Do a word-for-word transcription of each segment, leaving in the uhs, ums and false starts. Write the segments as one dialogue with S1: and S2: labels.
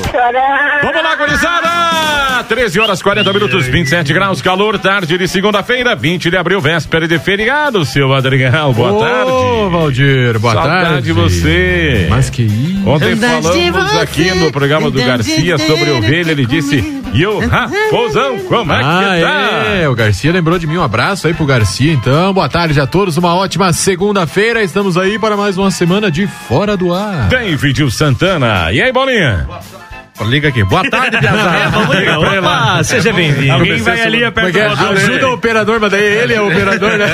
S1: Vamos lá, gurizada! treze horas, quarenta minutos, vinte e sete graus, calor, tarde de segunda-feira, vinte de abril, véspera de feriado, seu Adriano, boa
S2: Ô,
S1: tarde.
S2: Ô, Valdir, boa
S1: Saudade
S2: tarde.
S1: de você.
S2: Mas que isso?
S1: Ontem falamos aqui no programa do Garcia sobre ovelha, ele disse, e o raposão, como é que
S2: ah,
S1: tá?
S2: É, o Garcia lembrou de mim, um abraço aí pro Garcia, então, boa tarde a todos, uma ótima segunda-feira, estamos aí para mais uma semana de Fora do Ar.
S1: David Santana, e aí, Bolinha?
S2: Liga aqui, boa tarde,
S3: é, vamos ligar. Opa, seja bem-vindo.
S1: Alguém vai ali aperta
S2: é, ajuda o operador, mas daí ele é o operador, né?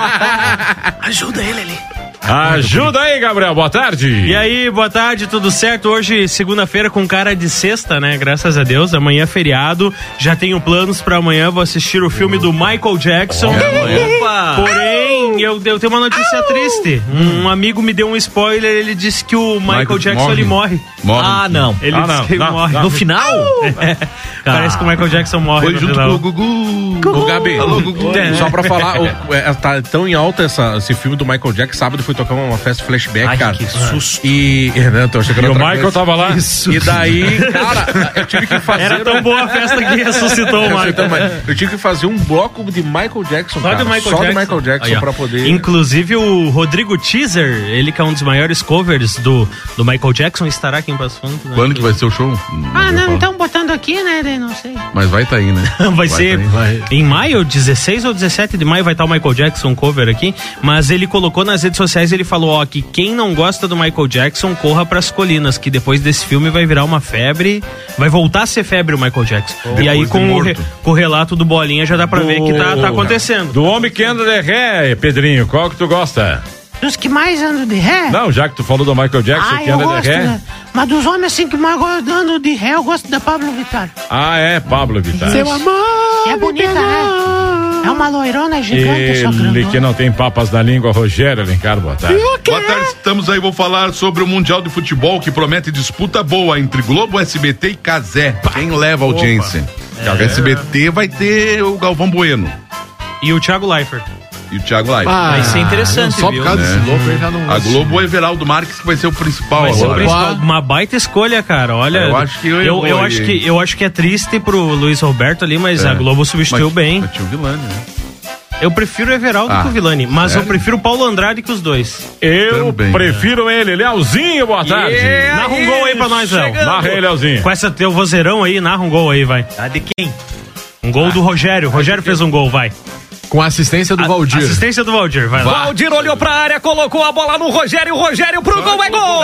S3: Ajuda ele ali.
S1: Ajuda aí, Gabriel, boa tarde.
S3: E aí, boa tarde, tudo certo? Hoje, segunda-feira, com cara de sexta, né? Graças a Deus, amanhã é feriado. Já tenho planos pra amanhã, vou assistir o filme do Michael Jackson. Opa! Porém, eu, eu tenho uma notícia Au! triste. Um amigo me deu um spoiler, ele disse que o Michael, Michael Jackson, morre. ele morre.
S1: morre.
S3: Ah, não. Ele ah, disse não, que ele não, morre. Não. No final? É. Parece que o Michael Jackson morre
S4: Foi
S3: no
S4: junto
S3: final.
S4: com o Gugu.
S5: Gugu. O Gabi,
S4: Alô, Gugu.
S5: É. Só pra falar, o, é, tá tão em alta essa, esse filme do Michael Jackson, sábado foi tocar uma festa flashback,
S3: ai,
S5: cara.
S3: Que susto.
S5: E, né, tô chegando
S1: e o Michael coisa. tava lá.
S5: Isso. E daí, cara, eu tive que fazer...
S3: Era tão boa a festa que ressuscitou o Michael.
S5: Eu tive que fazer um bloco de Michael Jackson,
S3: Só
S5: cara.
S3: de Michael
S5: Só
S3: Jackson.
S5: de Michael Jackson
S3: aí,
S5: pra poder...
S3: Inclusive o Rodrigo Teaser, ele que é um dos maiores covers do, do Michael Jackson, estará aqui em Passo Fundo. Né?
S4: Quando que vai ser o show?
S6: Não ah, não, estão botando aqui, né? Não sei.
S4: Mas vai tá aí, né?
S3: vai, vai ser
S4: tá vai.
S3: em maio, dezesseis ou dezessete de maio vai estar o Michael Jackson cover aqui, mas ele colocou nas redes sociais, ele falou, ó, que quem não gosta do Michael Jackson, corra pras colinas, que depois desse filme vai virar uma febre, vai voltar a ser febre o Michael Jackson. Oh, e aí com o, re, com o relato do Bolinha já dá pra do... ver que tá, tá acontecendo.
S1: Do homem que anda de ré, Pedrinho, qual que tu gosta?
S6: Dos que mais andam de ré?
S1: Não, já que tu falou do Michael Jackson,
S6: ah,
S1: que anda
S6: gosto,
S1: de ré.
S6: Né? Mas dos homens assim que mais andam de ré, eu gosto da Pablo Vittar.
S1: Ah, é, Pablo Vittar.
S6: Seu amor. É bonita, né? É uma loirona gigante,
S1: ele
S6: só grandona.
S1: Que não tem papas na língua, Rogério Alencar, boa tarde.
S4: Boa tarde, estamos aí, vou falar sobre o Mundial de Futebol, que promete disputa boa entre Globo, S B T e Cazé. Quem leva a audiência? É. A S B T vai ter o Galvão Bueno.
S3: E o Thiago Leifert.
S4: E o Thiago Leifert.
S3: Ah, vai ser interessante,
S2: só
S3: viu?
S2: por causa
S4: né?
S2: desse louco, já não...
S4: A Globo, o Everaldo Marques, que vai ser o principal
S3: vai
S4: agora.
S3: Ser o principal. Uma baita escolha, cara. Olha,
S4: eu acho que eu,
S3: eu, eu acho que eu acho que é triste pro Luiz Roberto ali, mas
S4: é.
S3: a Globo substituiu
S4: mas,
S3: bem.
S4: Mas tinha o Vilani, né?
S3: Eu prefiro o Everaldo ah, que o Vilani, mas sério? Eu prefiro o Paulo Andrade que os dois.
S1: Eu Também, prefiro é. ele. Leozinho, boa tarde.
S3: Yeah, narra um gol aí pra nós, Léo.
S1: Narra aí, Leozinho.
S3: Com essa teu vozeirão aí, narra um gol aí, vai.
S7: Ah, de quem?
S3: Um gol ah. do Rogério. Rogério fez um gol, vai.
S2: Com a assistência do a, Valdir.
S3: Assistência do Valdir, vai lá.
S7: Valdir olhou pra área, colocou a bola no Rogério, o Rogério pro gol, é gol!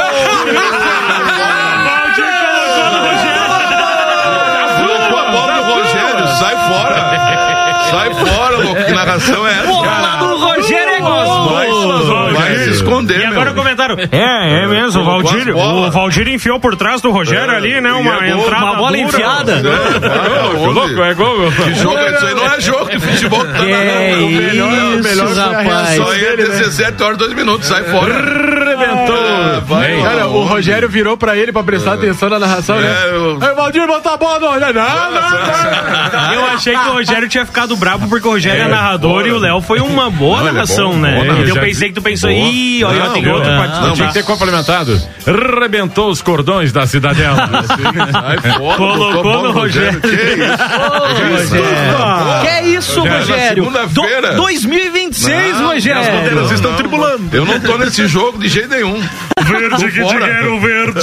S3: Valdir colocou no Rogério.
S4: Colocou a bola no Rogério, sai fora. Sai fora, louco, que narração é essa?
S7: Bola do Rogério é gol!
S4: Vai, vai se esconder,
S3: E agora o comentário. É, é mesmo, o Valdir, o Valdir enfiou por trás do Rogério é, ali, né? Uma é entrada
S7: Uma bola
S3: dura.
S7: enfiada.
S1: É, é, é louco, é gol.
S4: Que jogo é isso aí? Não é jogo de futebol que tá
S7: é
S4: narrando.
S7: Melhor,
S4: isso,
S7: melhor rapaz.
S4: Só ia dezessete horas, dois minutos, sai fora.
S1: Rebentou.
S4: Ah, vai,
S2: cara, o Rogério virou pra ele pra prestar atenção na narração, é, né? Eu... Aí o Valdir botou a bola no Rogério. Não, não, não.
S3: Eu achei que o Rogério tinha ficado bravo porque o Rogério é, é narrador e o Léo foi uma boa não, narração, é bom, né? Então eu pensei que tu pensou, ih, olha, tem
S1: não,
S3: outro partido.
S1: Não, tinha que ter complementado. Rebentou os cordões da Cidadela.
S3: Colocou no Rogério.
S4: Que isso?
S7: Que isso, Rogério?
S4: Segunda-feira.
S7: dois mil e vinte e seis, Rogério.
S4: As bandeiras estão tribulando. Eu não tô nesse jogo de jeito nenhum.
S1: Verde que te quero, verde.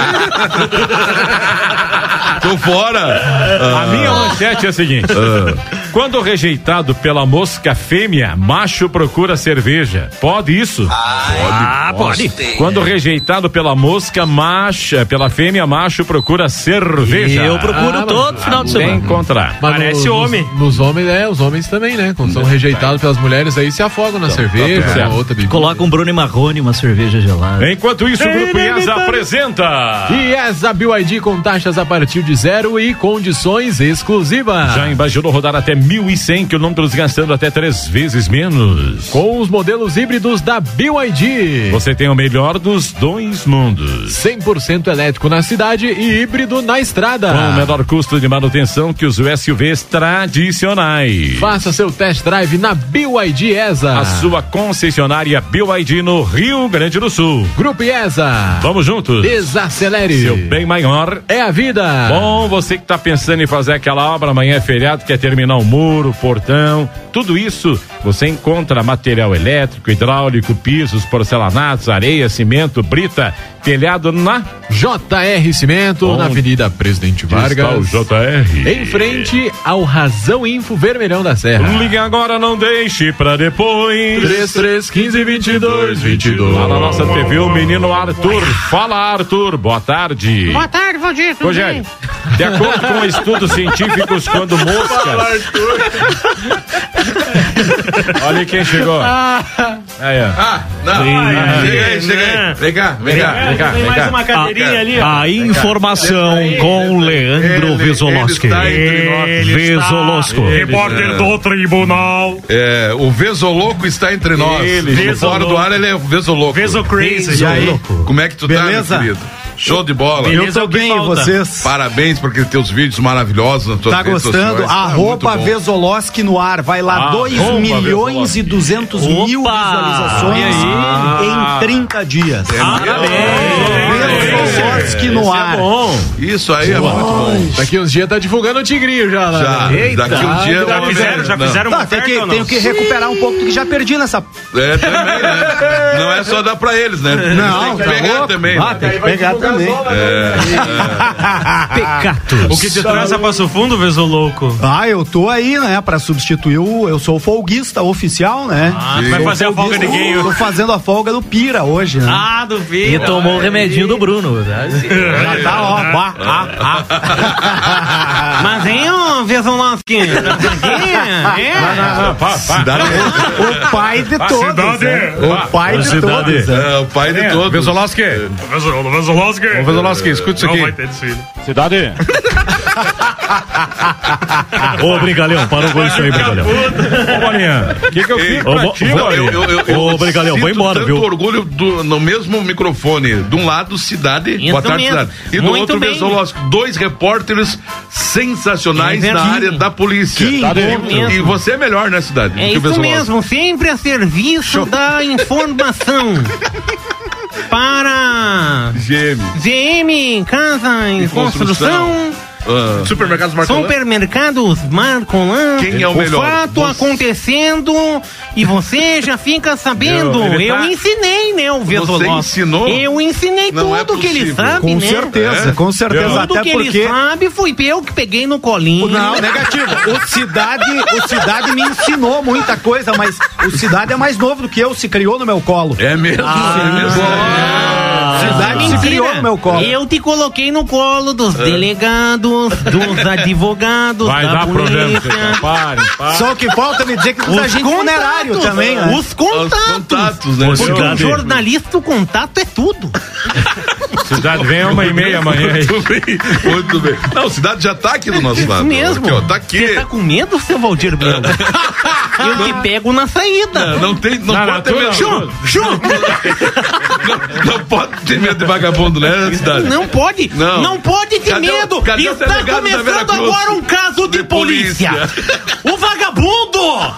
S4: Tô fora.
S1: A minha manchete é a seguinte. Quando rejeitado pela mosca fêmea, macho procura cerveja. Pode isso?
S7: Ah, pode. pode.
S1: Quando rejeitado pela mosca, macho, pela fêmea, macho procura cerveja.
S7: Eu procuro ah, todo final de semana.
S1: Encontrar.
S2: Mas
S3: Parece
S2: no,
S3: homem.
S2: Nos, nos homens, é, os homens também, né? Quando são rejeitados pelas mulheres, aí se afogam na então, cerveja,
S1: tá
S2: uma outra bebida.
S7: Coloca um Bruno e Marrone, uma cerveja gelada.
S1: Enquanto isso, o Grupo IESA apresenta
S2: IESA B Y D com taxas a partir abaixo de zero e condições exclusivas.
S1: Já imaginou rodar até mil e cem quilômetros gastando até três vezes menos?
S2: Com os modelos híbridos da B Y D.
S1: Você tem o melhor dos dois mundos.
S2: cem por cento elétrico na cidade e híbrido na estrada.
S1: Com o menor custo de manutenção que os S U Vs tradicionais.
S2: Faça seu test drive na B Y D E S A.
S1: A sua concessionária B Y D no Rio Grande do Sul.
S2: Grupo I E S A.
S1: Vamos juntos.
S2: Desacelere.
S1: Seu bem maior
S2: é a vida.
S1: Bom, você que tá pensando em fazer aquela obra, amanhã é feriado, quer terminar o muro, portão, tudo isso você encontra material elétrico, hidráulico, pisos, porcelanatos, areia, cimento, brita, telhado na
S2: J R Cimento,
S1: Onde
S2: na Avenida Presidente Vargas.
S1: Está o J R.
S2: Em frente ao Razão Info Vermelhão da Serra.
S1: Ligue agora, não deixe pra depois.
S2: três três um cinco, vinte e dois, vinte e dois.
S1: Lá na nossa T V, o menino Arthur. Fala, Arthur. Boa tarde.
S6: Boa tarde, Valdir. Tudo
S1: Rogério,
S6: bem?
S1: de acordo com estudos científicos, quando moscas... Olha quem chegou. Aí, ó.
S4: Ah, não.
S1: Ah,
S4: chega aí, chega aí. Vem cá, vem cá.
S1: Vem cá,
S3: Tem
S1: vem
S3: mais
S1: cá.
S3: uma cadeirinha ali, ó.
S7: A informação com Leandro Vesolowski.
S4: Ele está entre nós.
S7: Vesolowski.
S1: Repórter
S7: do tribunal.
S4: É, o Vesoloco está entre nós.
S1: Ele,
S4: No
S3: Vesoloco.
S4: Fora do ar ele é o Vesoloco.
S3: Veso Crazy.
S8: E aí?
S4: Como é que tu
S8: Beleza?
S4: tá, meu querido? Show de bola.
S3: Beleza.
S8: Eu tô
S3: é o que
S8: bem, e
S3: falta.
S8: vocês?
S4: Parabéns por aqueles teus vídeos maravilhosos nas tuas
S8: Tá
S4: redes
S8: gostando?
S4: sociais. Tá
S8: Arroba
S4: muito bom.
S8: Vesolowski no ar. Vai lá,
S1: Arroba
S8: dois milhões
S1: Vesolowski.
S8: e duzentos mil
S3: Opa!
S8: visualizações em trinta dias. Vesolowski no ar.
S4: Isso aí é muito bom.
S2: Daqui uns dias tá divulgando o Tigrinho já lá.
S4: Já,
S2: né?
S4: daqui um dia...
S3: Já
S4: eu-
S3: fizeram, já
S4: Não.
S3: fizeram uma
S8: Tá, tem
S3: oferta
S8: que,
S3: ou não?
S8: tenho que recuperar um pouco do que já perdi nessa.
S4: É, também, né? Não é só dar pra eles, né?
S8: Não,
S4: tem que
S8: tá
S4: pegar
S8: louco?
S4: também.
S8: Ah,
S4: né?
S8: tem que pegar também.
S3: O que te traz a Passo Fundo, Vesolouco?
S8: Ah, eu tô aí, né, pra substituir o. Eu sou o folguista oficial, né?
S3: Ah, tu vai fazer a folga de quem?
S8: Tô fazendo a folga do Pira hoje, né?
S3: Ah, do Vira.
S7: E tomou o remedinho do Bruno.
S8: Já tá, ó. Bah, ah, ah.
S3: Mas, hein, ô Vesolowski? É.
S4: Cidade
S8: O pai de todos. Né? O pai de todos. né?
S4: é o pai de todos.
S5: Vesolowski. Ô, Vesolowski, escuta isso aqui.
S1: Cidade.
S7: Ô, Brincalhão, para com isso aí, Brincalhão.
S1: Ô, Bolinha, o que que eu fiz pra
S7: Ô,
S1: ti,
S7: ô,
S4: Eu,
S1: Bolinha?
S4: eu, eu, eu
S7: Ô, Brincalhão,
S4: sinto
S7: vou embora,
S4: tanto
S7: viu?
S4: orgulho do, no mesmo microfone. De um lado, Cidade,
S3: Isso
S4: boa tarde,
S3: mesmo.
S4: Cidade. E do
S3: Muito
S4: outro,
S3: bem.
S4: Vesolowski. Dois repórteres sensacionais
S3: É
S4: na
S3: verdade.
S4: área da polícia.
S8: Que
S4: Tá
S3: encontro.
S4: bem? E você é melhor, né, Cidade?
S3: É
S4: do que o
S3: isso
S4: Vesolowski.
S3: mesmo, sempre a serviço da informação. Para
S4: Gêmeo.
S3: G M, Casa e Construção,
S4: Ah.
S5: Supermercados Marcolã.
S3: Supermercados Marcolã.
S4: Quem é o
S3: o
S4: melhor?
S3: fato
S4: Você-
S3: acontecendo e você já fica sabendo.
S1: Meu, ele
S3: eu
S1: tá-
S3: ensinei, né, o Vesolowski.
S4: ensinou?
S3: Eu ensinei
S4: Não é
S3: tudo que ele
S4: possível.
S3: sabe,
S8: Com
S3: né?
S8: certeza,
S4: É?
S8: com certeza.
S3: Tudo
S8: Até
S3: que
S8: porque.
S3: ele sabe foi eu que peguei no colinho.
S8: Não, negativo. O Cidade, o Cidade me ensinou muita coisa, mas o Cidade é mais novo do que eu, se criou no meu colo.
S4: É mesmo? é mesmo?
S8: Cidade se criou no meu colo.
S3: Eu te coloquei no colo dos delegados, dos advogados,
S1: Vai
S3: da
S1: dar problema,
S3: polícia.
S1: você pare, pare.
S8: Só que falta me dizer que dos agentes funerários também, né?
S3: Os contatos.
S4: Os contatos, né?
S3: Porque o
S7: Cidade.
S3: jornalista, o contato é tudo.
S1: Cidade, vem uma e meia amanhã aí.
S4: Muito bem, muito bem. Não, o Cidade já tá aqui do nosso
S3: Isso
S4: lado.
S3: mesmo.
S4: Aqui, ó, tá aqui.
S3: Você tá com medo, seu Valdir Belo? Eu te pego na saída.
S4: Não, não tem, não,
S1: Não,
S4: pode
S1: não,
S4: ter
S1: tu
S4: medo.
S1: não.
S3: Chu, chu.
S4: Não, não pode ter medo de vagabundo, né, Cidade?
S3: Não pode,
S4: Não.
S3: não, pode ter
S4: Cadê o-
S3: medo.
S4: cadê o
S3: Está
S4: delegado da
S3: começando
S4: Veracruz?
S3: agora um caso de,
S4: De
S3: polícia.
S4: polícia.
S3: O vagabundo!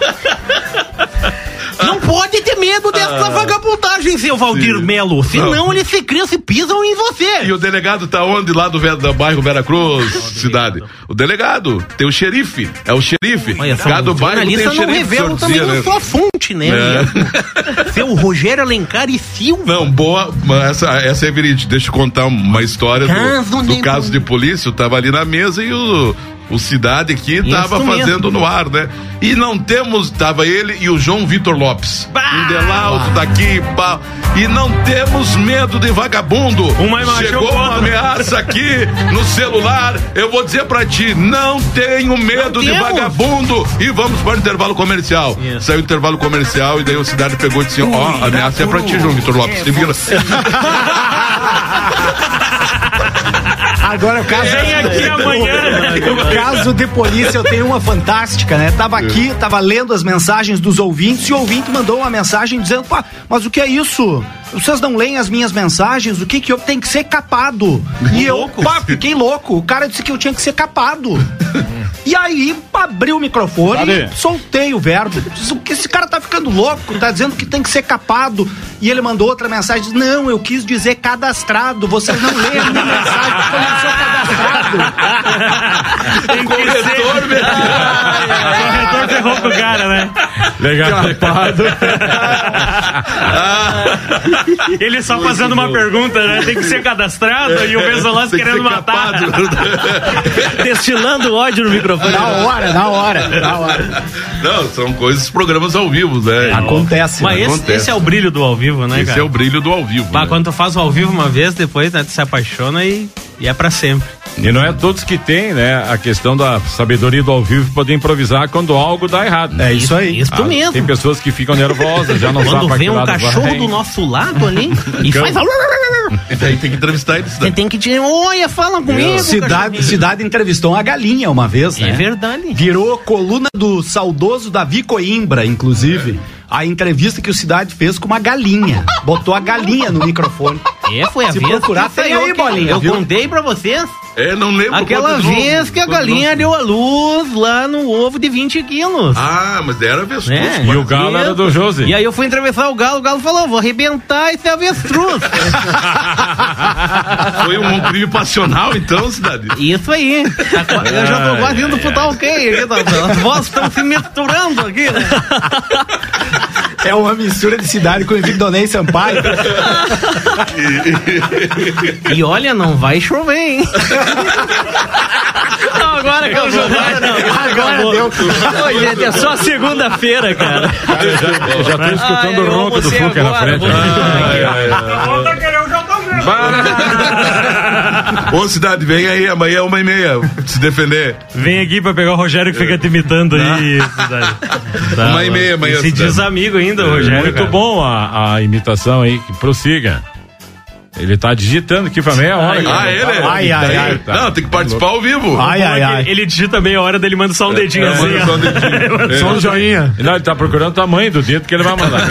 S3: Não pode ter medo dessa vagabundagem, seu Valdir
S4: Sim.
S3: Melo. Senão
S4: Não.
S3: eles se criam, se pisam em você.
S4: E o delegado tá onde? Lá do, Ve- do bairro Veracruz, cidade. O delegado, tem o xerife, é o xerife.
S3: Olha só,
S4: Cada
S3: o
S4: bairro tem
S3: jornalista
S4: o
S3: não
S4: xerife.
S3: revela
S4: senhor
S3: também
S4: dizia,
S3: a
S4: né?
S3: sua fonte, né?
S4: É.
S3: Seu Rogério Alencar e Silva.
S4: Não, boa, mas essa, essa é verídica. Deixa eu contar uma história
S3: Caso
S4: do, do
S3: de-
S4: caso de polícia. Eu tava ali na mesa e o, o Cidade aqui tava
S3: Isso
S4: fazendo
S3: mesmo.
S4: no ar, né? E não temos, tava ele e o João Vitor Lopes.
S3: Bah!
S4: Um Delauto daqui, pá. E não temos medo de vagabundo.
S3: Uma imagem
S4: Chegou
S3: ou
S4: uma
S3: outra.
S4: ameaça aqui no celular. Eu vou dizer pra ti, não tenho medo
S3: Não
S4: de
S3: temos.
S4: vagabundo. E vamos para o intervalo comercial.
S3: Isso.
S4: Saiu o intervalo comercial e daí o Cidade pegou e disse, ó, a ameaça é pra ti, João Vitor Lopes. Se vira.
S8: Agora o caso.
S3: Vem aqui amanhã.
S8: O caso de polícia, eu tenho uma fantástica, né? Tava aqui, tava lendo as mensagens dos ouvintes e o ouvinte mandou uma mensagem dizendo: pá, mas o que é isso? Vocês não leem as minhas mensagens? O que que eu tenho que ser capado? E eu, pá, fiquei louco. O cara disse que eu tinha que ser capado. E aí, abri o microfone
S1: Cadê?
S8: e soltei o verbo. Disse, que esse cara tá ficando louco, tá dizendo que tem que ser capado. E ele mandou outra mensagem, disse, não, eu quis dizer cadastrado, vocês não leem a minha mensagem, porque eu não sou cadastrado.
S3: Tem que corretor, ser. Ah, o corretor ferrou com o cara, né?
S1: Legal. Capado.
S3: Ele só fazendo uma pergunta, né? Tem que ser cadastrado e o Bezolás querendo matar.
S7: Destilando ódio no microfone.
S8: Na hora, na hora, na hora.
S4: Não, são coisas, programas ao vivo, né?
S8: Acontece.
S3: Mas esse,
S4: Acontece.
S3: esse é o brilho do ao vivo, né,
S4: Esse
S3: cara?
S4: é o brilho do ao vivo.
S3: Bah,
S4: né?
S3: quando tu faz o ao vivo uma vez, depois né, tu se apaixona e, e é pra sempre.
S1: E não é todos que têm, né, a questão da sabedoria do ao vivo poder improvisar quando algo dá errado.
S8: É isso aí.
S3: Isso
S1: Ah,
S3: mesmo.
S1: Tem pessoas que ficam nervosas, já não sabem
S3: Quando
S1: pra
S3: vem
S1: que
S3: um
S1: lado
S3: cachorro
S1: vai.
S3: do nosso lado ali e faz.
S4: E daí tem que entrevistar eles.
S3: Você tem que te. Olha, fala comigo.
S8: Cidade,
S3: cachorrinho.
S8: Cidade entrevistou uma galinha uma vez, né?
S3: É verdade.
S8: Virou coluna do saudoso Davi Coimbra, inclusive. A entrevista que o Cidade fez com uma galinha. Botou a galinha no microfone.
S3: É, foi a
S8: Se
S3: vez.
S8: procurar,
S3: que
S8: tem
S3: saiu
S8: aí,
S3: que-
S8: Bolinha,
S3: Eu
S8: viu?
S3: contei pra vocês.
S4: É, não lembro.
S3: Aquela
S4: quanto de
S3: vez
S4: novo,
S3: que a
S4: quanto de
S3: galinha
S4: novo.
S3: deu a luz lá no ovo de vinte quilos.
S4: Ah, mas era avestruz.
S3: É.
S1: E o galo era do Josi.
S3: E aí eu fui entrevistar o Galo, o Galo falou, vou arrebentar esse avestruz.
S4: Foi um crime passional, então, Cidade?
S3: Isso aí. Eu já tô quase indo pro tal quem aqui, tá? As vozes estão se misturando aqui, né?
S8: É uma mistura de Cidade com o Vigdonei Sampaio.
S3: E olha, não vai chover, hein?
S7: Não, agora acabou. Agora não.
S8: Agora
S7: Acabou.
S8: deu.
S7: Ô, gente, é só segunda-feira, cara.
S1: Cara, eu já, eu já tô escutando
S7: Ai,
S1: o
S7: eu
S1: ronco do
S7: almocei
S1: Fuca na
S7: agora,
S1: frente.
S7: vou-
S1: Ai, ai, ai.
S4: Ô, Cidade, vem aí, amanhã é uma e meia, se defender.
S3: Vem aqui pra pegar o Rogério que fica te imitando aí. Tá,
S4: Uma e meia amanhã,
S3: Se
S4: Cidade.
S3: diz amigo ainda, Rogério.
S1: Muito
S3: cara.
S1: bom a, a imitação aí, que prossiga. Ele tá digitando aqui pra meia hora.
S4: Ah, ele?
S8: Ai, ai, ai.
S4: Não, tem que participar ao vivo.
S8: Ai, ai, ai.
S3: Ele digita meia hora, daí ele manda só um dedinho
S4: É,
S3: assim.
S4: manda
S3: ó.
S4: só um dedinho.
S2: Só um joinha.
S1: Não, ele tá procurando o tamanho do dedo que ele vai mandar.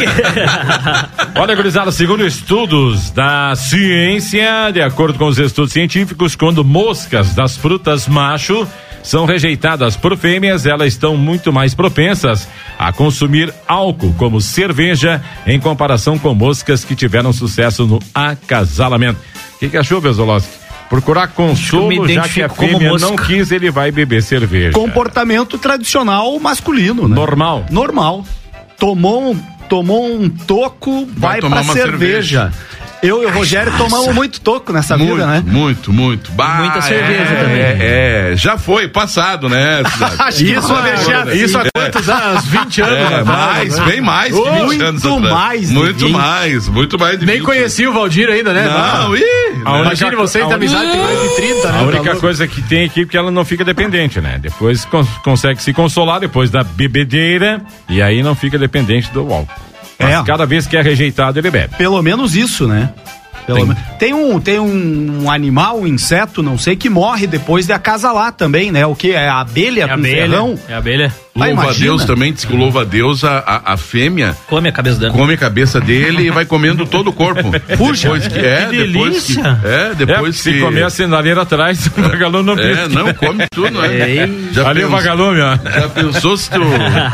S1: Olha, gurizada, segundo estudos da ciência, de acordo com os estudos científicos, quando moscas das frutas macho são rejeitadas por fêmeas, elas estão muito mais propensas a consumir álcool, como cerveja, em comparação com moscas que tiveram sucesso no acasalamento. O que, que achou, Bezolowski? Procurar consolo,
S7: eu me
S1: já que a
S7: identifico como
S1: fêmea
S7: mosca.
S1: não quis, ele vai beber cerveja.
S8: Comportamento tradicional masculino, né?
S1: Normal.
S8: Normal. Tomou um, tomou um toco, vai,
S4: Vai tomar
S8: pra
S4: uma
S8: cerveja. Eu e o Rogério tomamos muito toco nessa
S4: Muito,
S8: vida, né?
S4: muito, muito. Bah,
S7: Muita cerveja
S4: é,
S7: também.
S4: É, já foi, passado, né, Cidade?
S8: Isso,
S4: Ah,
S2: Isso há quantos anos? vinte anos
S4: É,
S2: atrás,
S4: mais,
S2: né?
S4: bem mais que vinte
S8: Muito
S4: anos atrás.
S8: mais de
S4: Muito
S8: vinte.
S4: mais, muito mais de
S2: Nem
S4: vinte.
S2: conhecia o Valdir ainda, né?
S4: Não, ih,
S1: A
S4: né?
S2: Imagine vocês da amizade tem mais de trinta, né?
S1: A única
S2: Tá louco.
S1: coisa que tem aqui é que ela não fica dependente, né? Depois cons- consegue se consolar depois da bebedeira e aí não fica dependente do álcool. Mas
S8: É.
S1: cada vez que é rejeitado, ele bebe.
S8: Pelo menos isso, né? Pelo
S4: Tem.
S8: men- tem, um, tem um animal, um inseto, não sei, que morre depois de acasalar também, né? O que? É a abelha
S3: É a
S8: com
S3: abelha.
S8: ferrão?
S3: É a abelha.
S8: Ah,
S4: Louva-a-Deus
S8: imagina.
S4: também, diz que o louva-a-Deus, a, a, a fêmea
S7: Come a cabeça dela.
S4: come a cabeça dele e vai comendo todo o corpo.
S8: Puxa,
S4: depois que é,
S3: que
S4: depois que
S3: delícia.
S4: é,
S1: É,
S4: depois
S1: se
S4: que
S1: comer a sinaleira atrás, o vagalume não
S4: é,
S1: pisca.
S4: não come tudo, né? Já
S1: Ali o
S4: pensou-
S1: vagalume, ó.
S4: Já pensou se tu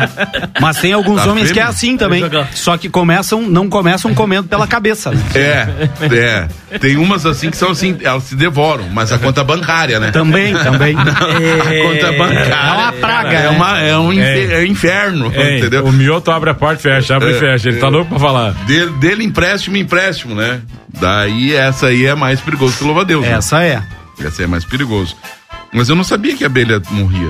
S8: Mas tem alguns
S4: Tá
S8: homens que é
S4: fêmea?
S8: assim também. Só que começam, não começam comendo pela cabeça, né?
S4: é, é. Tem umas assim que são assim, elas se devoram, mas a conta bancária, né?
S8: Também, também.
S4: A conta bancária.
S8: É uma praga,
S4: É,
S8: né?
S4: uma, é um infer- é inferno,
S1: Ei,
S4: entendeu?
S1: o mioto abre a porta e fecha, abre e
S4: É,
S1: fecha. Ele tá
S4: é.
S1: louco pra falar.
S4: Dele, dele empréstimo, empréstimo, né? Daí essa aí é mais perigoso que o louva-a-Deus. né?
S8: Essa é.
S4: Essa é mais perigoso. Mas eu não sabia que a abelha morria.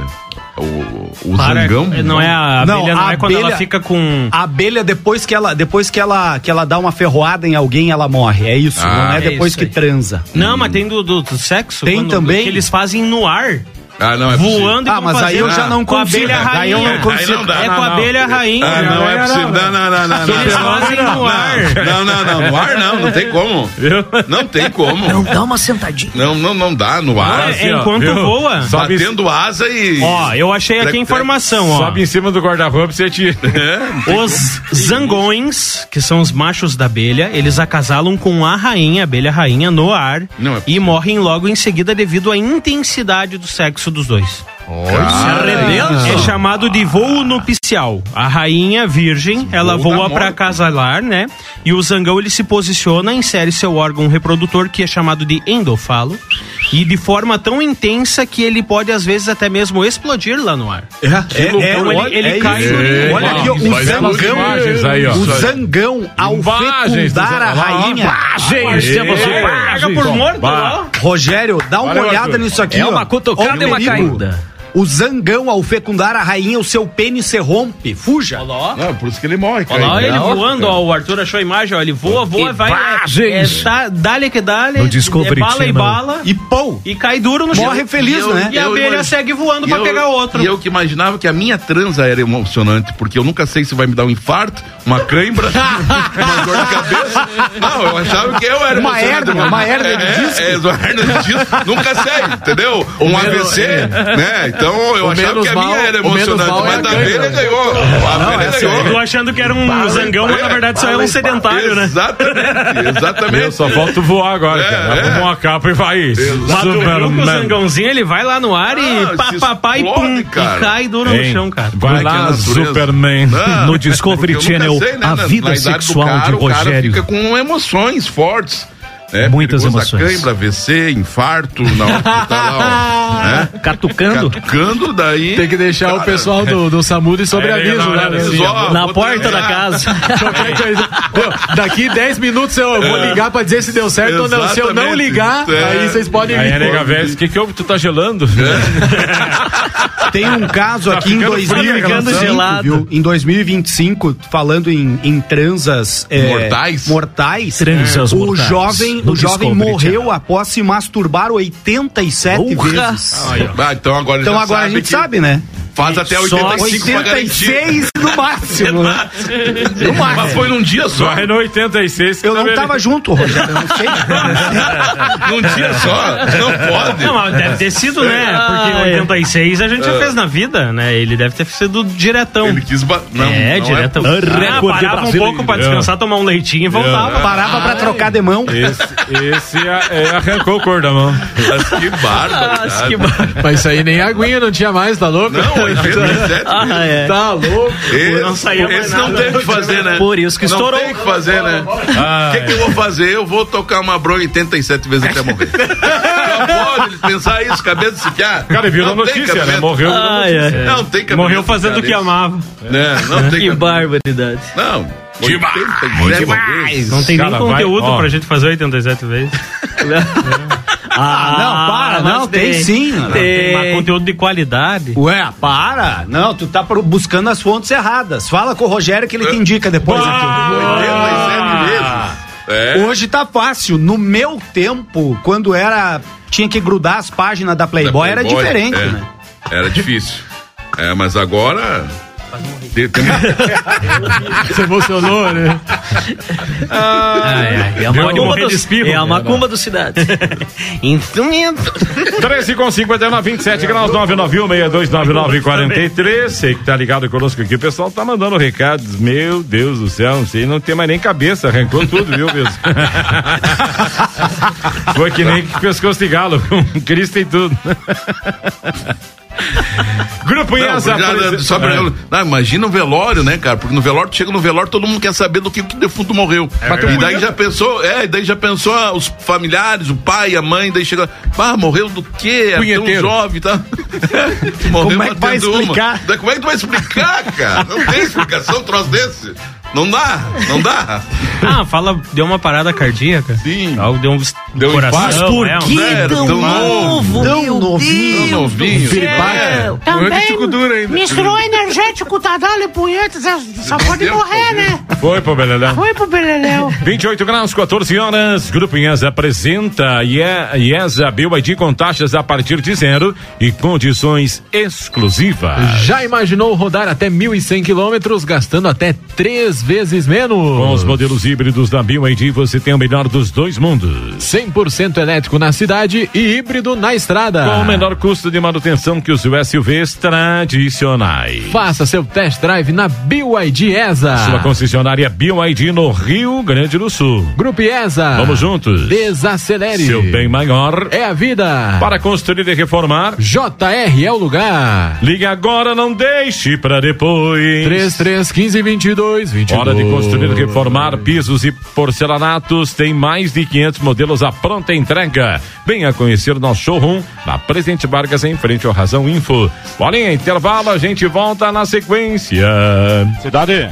S4: O, o
S3: Para-
S4: zangão.
S3: Não é a
S8: Não,
S3: abelha, não,
S8: a
S3: é quando ela
S8: abelha-
S3: fica com.
S8: A abelha, depois que ela, depois que ela, que ela dá uma ferroada em alguém, ela morre. É isso,
S4: Ah,
S8: não é
S3: é
S8: depois
S3: isso
S8: que
S3: aí.
S8: transa.
S3: Não, mas tem do, do, do sexo.
S8: Tem
S3: quando-
S8: também?
S3: Que eles fazem no ar.
S4: Ah, não, é
S3: voando
S8: Ah,
S3: e vão
S8: mas aí eu
S3: fazer
S8: já não
S3: com a
S8: consigo.
S3: abelha
S8: Aí eu
S3: rainha.
S8: não consigo.
S4: Aí não dá.
S3: É
S1: Não,
S3: com a
S1: não.
S3: abelha rainha.
S4: Ah, não, é possível. Não, não, não, não.
S3: Que eles
S4: não.
S3: fazem no ar.
S4: Não, não, não. No ar não, não tem como. Não tem como.
S6: Não, dá uma sentadinha.
S4: Não, não, não dá no ar.
S3: É,
S1: assim, ó,
S3: enquanto
S1: viu?
S3: voa.
S1: Sobe-
S4: Batendo asa e.
S3: Ó, eu achei aqui a
S4: Treco,
S3: informação, ó.
S1: Sobe em cima do guarda-roupa e você tira.
S3: Os zangões, que são os machos da abelha, eles acasalam com a rainha, a abelha rainha, no ar
S4: Não é
S3: e
S4: possível.
S3: morrem logo em seguida devido à intensidade do sexo dos dois.
S4: Cara,
S3: É chamado de voo nupcial. A rainha virgem, ela
S4: voo da
S3: voa para
S4: morte.
S3: acasalar, né? E o zangão, ele se posiciona, insere seu órgão reprodutor, que é chamado de endofalo, e de forma tão intensa que ele pode, às vezes, até mesmo explodir lá no ar.
S8: É, é,
S3: Então ele,
S8: olha-
S3: ele
S8: é
S3: cai
S8: isso.
S3: no...
S8: Olha aqui, ó, o
S4: Vai ver as
S8: zangão,
S1: imagens aí, ó.
S8: o zangão ao
S1: Imagens do
S8: fecundar a
S1: zangão.
S8: rainha.
S1: Imagens, temos
S3: Você paga por morto, ó.
S8: Rogério, dá uma
S1: Valeu,
S8: olhada
S1: Arthur.
S8: nisso aqui.
S7: É
S8: ó.
S7: uma cutucada
S8: Ó o
S7: e uma
S8: perigo.
S7: caída.
S8: O zangão, ao fecundar a rainha, o seu pênis se rompe. Fuja.
S4: Não, por isso que ele morre,
S3: Olha lá,
S4: cara.
S3: ele
S4: Não.
S3: voando, ó, o Arthur achou a imagem, ó, ele voa, voa, vai,
S7: Imagens.
S3: é, tá, dá-lhe que dá-lhe,
S7: No Discovery
S3: é bala e
S7: Channel.
S3: bala,
S8: E pô,
S3: e cai duro no chão.
S8: morre feliz,
S4: eu-
S8: né?
S3: E a
S4: Eu
S3: abelha
S4: imagino-
S3: segue voando
S4: E
S3: pra
S4: eu-
S3: pegar outro.
S4: E eu que imaginava que a minha transa era emocionante, porque eu nunca sei se vai me dar um infarto, uma cãibra, uma dor de cabeça. Não, eu achava que eu era
S8: Uma
S4: emocionante.
S8: hérnia, uma hérnia de
S4: É,
S8: disco.
S4: É, uma hérnia de disco. Nunca sei, entendeu? Um A V C, né? Então eu
S2: O
S4: achava
S2: menos
S4: que a
S2: mal-
S4: minha era
S2: o menos
S4: emocionante,
S2: mal é
S4: mas
S2: a
S4: a
S2: cãibra.
S4: abelha ganhou. A abelha
S3: Eu tô
S4: ganhou.
S3: achando que era um zangão, mas na verdade só é um sedentário, né?
S4: Exatamente, exatamente.
S1: Eu só falta voar agora,
S4: É,
S1: cara.
S4: é.
S1: Arruma uma capa e vai.
S3: Mas tu viu que o
S1: Superman.
S3: zangãozinho, ele vai lá no ar
S4: Ah,
S3: e pá,
S4: se
S3: pá, pá, e pum,
S4: explode,
S3: e
S4: cara.
S3: cai duro no
S1: Hein?
S3: chão, cara.
S1: Vai
S4: Como é que é a
S1: lá,
S4: natureza?
S1: Superman.
S4: Não,
S7: No Discovery
S4: porque eu nunca
S7: Channel,
S4: sei, né,
S7: a
S4: na-
S7: vida
S4: na idade do
S7: sexual
S4: cara,
S7: de
S4: o cara
S7: Rogério.
S4: fica com emoções fortes. Né?
S7: Muitas
S4: Perigoso,
S7: emoções.
S4: Cãibra, A V C, infarto, na hora que tá lá, ó, né?
S7: Catucando.
S4: Catucando, daí.
S2: Tem que deixar
S4: cara,
S2: o pessoal do, do SAMU de sobreaviso
S1: É,
S2: lá.
S1: não,
S2: né?
S1: não,
S4: eles, ó,
S7: Na
S4: vou
S7: porta
S4: treinar.
S7: da casa.
S2: Qualquer coisa. Meu, daqui dez minutos eu vou ligar pra dizer se deu certo ou não. Se eu não
S4: Exatamente.
S2: ligar,
S4: É.
S2: aí vocês podem
S1: Aí,
S2: vir.
S1: nega velho, o que que houve? Tu tá gelando?
S8: Tem um caso
S1: Tá
S8: aqui em
S1: ficando
S8: dois mil e vinte e
S7: ficando
S8: cinco,
S7: gelado.
S8: viu? Em dois mil e vinte e cinco, falando em, em transas é,
S4: Mortais?
S8: mortais,
S7: Transas
S8: o
S7: mortais.
S8: jovem,
S7: No
S8: o jovem
S7: Discovery
S8: morreu
S7: Channel.
S8: após se masturbar oitenta e sete
S7: Porra!
S8: vezes.
S4: Ah, então agora
S8: Então
S4: já
S8: agora a
S4: sabe
S8: gente
S4: que
S8: sabe, né?
S4: Faz até
S3: Só
S4: oitenta e cinco pra
S8: oitenta e
S4: garantir.
S8: seis no máximo, né? No
S4: Mas
S8: máximo.
S4: foi num dia só.
S1: Vai no oitenta e seis. que
S8: Eu
S1: tá
S8: não
S1: vendo?
S8: tava junto, Rogério, eu não sei.
S4: Num dia só. Não pode.
S3: Não, mas deve ter sido, né? Porque
S7: Ah, é.
S3: oitenta e seis a gente já fez na vida, né? Ele deve ter sido diretão.
S4: Ele quis. Ba... Não,
S3: é,
S4: não
S3: diretão.
S4: É...
S3: Ah,
S7: Recorde
S3: parava um
S7: brasileiro.
S3: pouco pra descansar, tomar um leitinho e voltava.
S8: Parava pra trocar de mão.
S1: Esse, esse a- é, arrancou o cor da mão.
S4: Mas que bárbaro.
S7: Que bar-
S2: Mas isso aí nem aguinha não tinha mais, tá louco?
S4: Não, oitenta e sete.
S7: Ah, é.
S2: Tá louco.
S4: Esse,
S3: Não saía mais
S4: esse não
S3: nada.
S4: tem o que fazer, né?
S7: Por isso que
S4: não
S7: estourou.
S4: tem o que fazer, né? O que, que eu vou fazer? Eu vou tocar uma bronha oitenta e sete vezes até morrer. Só pode pensar isso, cabeça desse piá.
S1: Cara, virou
S4: Não tem
S1: notícia, né?
S4: cabimento.
S1: Morreu. virou
S7: Ah,
S1: notícia.
S7: é.
S4: Não tem cabimento.
S3: Morreu fazendo o que
S4: cara,
S3: amava.
S4: isso. Né? Não tem
S7: Que
S4: cabimento.
S7: barbaridade.
S4: Não. Demais. Demais.
S3: Não tem
S1: Cara,
S3: nem
S1: vai,
S3: conteúdo
S1: ó.
S3: pra gente fazer oitenta e sete vezes.
S8: Ah, não, para,
S7: mas
S8: não, tem sim.
S3: Tem mais
S7: Tem.
S3: conteúdo de qualidade.
S8: Ué, para. Não, tu tá pro- buscando as fontes erradas. Fala com o Rogério que ele te indica depois aqui.
S4: oitenta e sete vezes. É.
S8: Hoje tá fácil. No meu tempo, quando era tinha que grudar as páginas da Playboy,
S4: Da
S8: era
S4: Playboy,
S8: diferente,
S4: é.
S8: né?
S4: Era difícil. É, mas agora. Tem, tem...
S2: Se emocionou, né?
S3: Ai, ai,
S7: É a
S3: Pode
S7: macumba,
S3: morrer
S7: do,
S3: de espirro.
S7: é a macumba do cidade.
S3: Instrumento.
S1: treze com cinquenta e nove, vinte e sete graus, nove nove um, seis dois nove nove, quatro três. Sei que tá ligado conosco aqui. O pessoal tá mandando recados. Meu Deus do céu, não sei, não tem mais nem cabeça. Arrancou tudo, viu, mesmo? Foi que nem pescoço de galo, com Cristo e tudo. Grupo
S4: Não,
S1: Iasa.
S4: já,
S1: por
S4: só pra-
S1: exemplo.
S4: não, imagina um velório, né, cara? Porque no velório, tu chega no velório, todo mundo quer saber do que o defunto morreu. e daí já pensou, é, e daí já pensou ah, os familiares, o pai, a mãe, daí chega, ah, morreu do quê? É tão
S5: Punheteiro.
S4: jovem, tá? Morreu
S8: Como é que vai
S4: batendo uma.
S8: explicar?
S4: Daí como é que tu vai explicar, cara? Não tem explicação um troço desse. Não dá, não dá.
S3: Ah, fala, deu uma parada cardíaca.
S4: Sim.
S3: Algo deu um
S4: Deu
S3: coração.
S4: impacto.
S3: É,
S8: Por
S3: um-
S8: que
S4: É,
S8: tão
S4: tão
S8: novo? Tão novinho.
S4: Tão novinho.
S8: É.
S6: Também misturou energético, tá dando punhetas, só pode
S4: Deus,
S6: morrer, né?
S1: Foi pro Beleléu.
S6: Foi pro Beleléu.
S1: vinte e oito graus, quatorze horas. Grupo IESA apresenta IESA B Y D com taxas a partir de zero e condições exclusivas.
S2: Já imaginou rodar até mil e cem quilômetros gastando até três vezes menos?
S1: Com os modelos híbridos da B Y D você tem o melhor dos dois mundos.
S2: cem por cento elétrico na cidade e híbrido na estrada.
S1: Com o menor custo de manutenção que os S U Vs tradicionais.
S2: Faça seu test drive na B Y D IESA.
S1: Sua concessionária B Y D no Rio Grande do Sul.
S2: Grupo IESA.
S1: Vamos juntos.
S2: Desacelere.
S1: Seu bem maior
S2: é a vida.
S1: Para construir e reformar,
S2: J R é o lugar.
S1: ligue agora, não deixe para depois.
S2: três três um cinco, vinte e dois, vinte e dois.
S1: Hora de construir e reformar pisos e porcelanatos. Tem mais de quinhentos modelos à pronta entrega. Venha conhecer nosso showroom na Presidente Vargas, em frente ao Razão Info. Bolinha, intervalo, a gente volta na sequência. Cidade.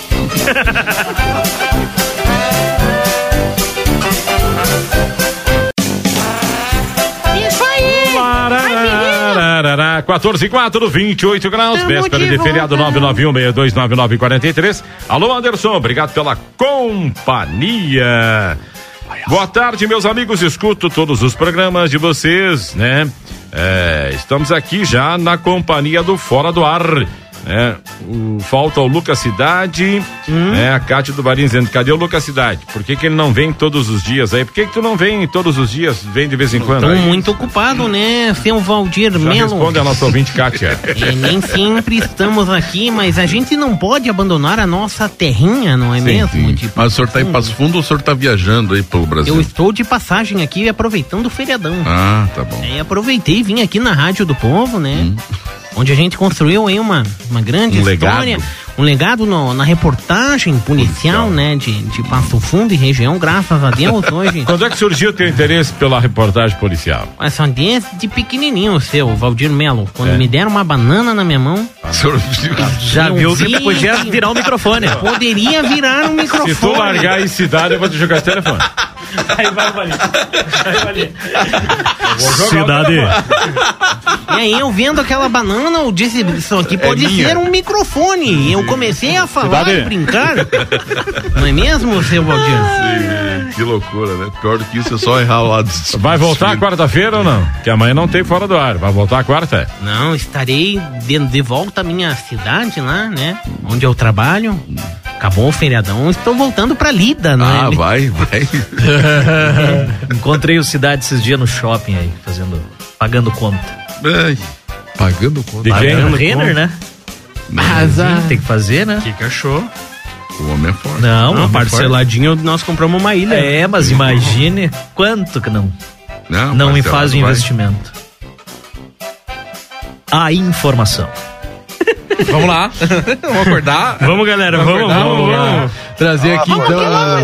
S6: Isso aí.
S1: Lararara, quatorze e quatro, vinte e oito graus,
S6: Tamo
S1: véspera
S6: de
S1: de feriado.
S6: volta.
S1: Nove nove um, seis dois nove nove, quatro três. Alô, Anderson, obrigado pela companhia. Boa tarde, meus amigos, escuto todos os programas de vocês, né? É, estamos aqui já na companhia do Fora do Ar. É, o, falta o Lucas Cidade,
S3: Hum.
S1: né? A Cátia do Varinho dizendo, cadê o Lucas Cidade? Por que que ele não vem todos os dias aí? Por que que tu não vem todos os dias, vem de vez em quando?
S3: Tô
S1: Aí?
S3: muito ocupado, né, seu Valdir
S1: Já
S3: Melo?
S1: responde a nossa ouvinte, Kátia.
S3: É, nem sempre estamos aqui, mas a gente não pode abandonar a nossa terrinha, não é
S4: Sim,
S3: mesmo?
S4: sim.
S3: De
S4: Mas o senhor tá em
S3: Fundo.
S4: Passo Fundo ou o senhor tá viajando aí pelo Brasil?
S3: Eu estou de passagem aqui, aproveitando o feriadão.
S4: Ah, tá bom.
S3: Aí aproveitei e vim aqui na Rádio do Povo, né? Onde a gente construiu aí uma, uma grande
S4: Um
S3: história.
S4: legado.
S3: Um legado no- na reportagem policial, né? De, de Passo Fundo e região, graças a Deus, hoje.
S1: Quando é que surgiu o teu interesse pela reportagem policial?
S3: Mas só desde pequenininho, o seu, Valdir Melo. Quando
S1: É.
S3: me deram uma banana na minha mão,
S4: O senhor
S7: Já
S3: eu
S7: viu
S3: vi
S7: que podia virar o microfone.
S3: poderia virar um microfone.
S1: Se tu largar em cidade, eu vou te jogar esse telefone.
S3: Aí vai valer. Vai valer.
S7: Cidade.
S3: E aí eu vendo aquela banana, eu disse, isso aqui pode
S4: minha.
S3: ser um microfone. Eu comecei a falar
S1: Cidade.
S3: e brincar. Não é mesmo, seu Valdir?
S4: Que loucura, né? Pior do que isso é só errar o lado.
S1: Vai voltar quarta-feira ou não? Que amanhã não tem Fora do Ar. Vai voltar quarta?
S3: Não, estarei de, de volta à minha cidade lá, né? Onde eu trabalho. Acabou o feriadão, estou voltando pra Lida, não
S4: Ah,
S3: é?
S4: vai, vai.
S7: Encontrei o Cidade esses dias no shopping aí, fazendo, pagando conta.
S4: Ai,
S2: Pagando conta.
S1: De quem?
S7: Pagando Renner, né?
S2: Mas, ah,
S7: Tem que fazer, né?
S3: O que, que achou?
S4: o homem é forte.
S7: Não,
S3: Não,
S7: não
S3: parceladinho, nós compramos uma ilha.
S7: É, mas imagine quanto que não,
S4: Não,
S7: não me
S4: parcelado
S7: faz o
S4: vai.
S7: investimento. A informação.
S5: Vamos lá. Vamos acordar.
S3: Vamos, galera, vamos,
S2: Vamos
S3: vamos,
S2: lá.
S3: vamos.
S2: Trazer aqui então.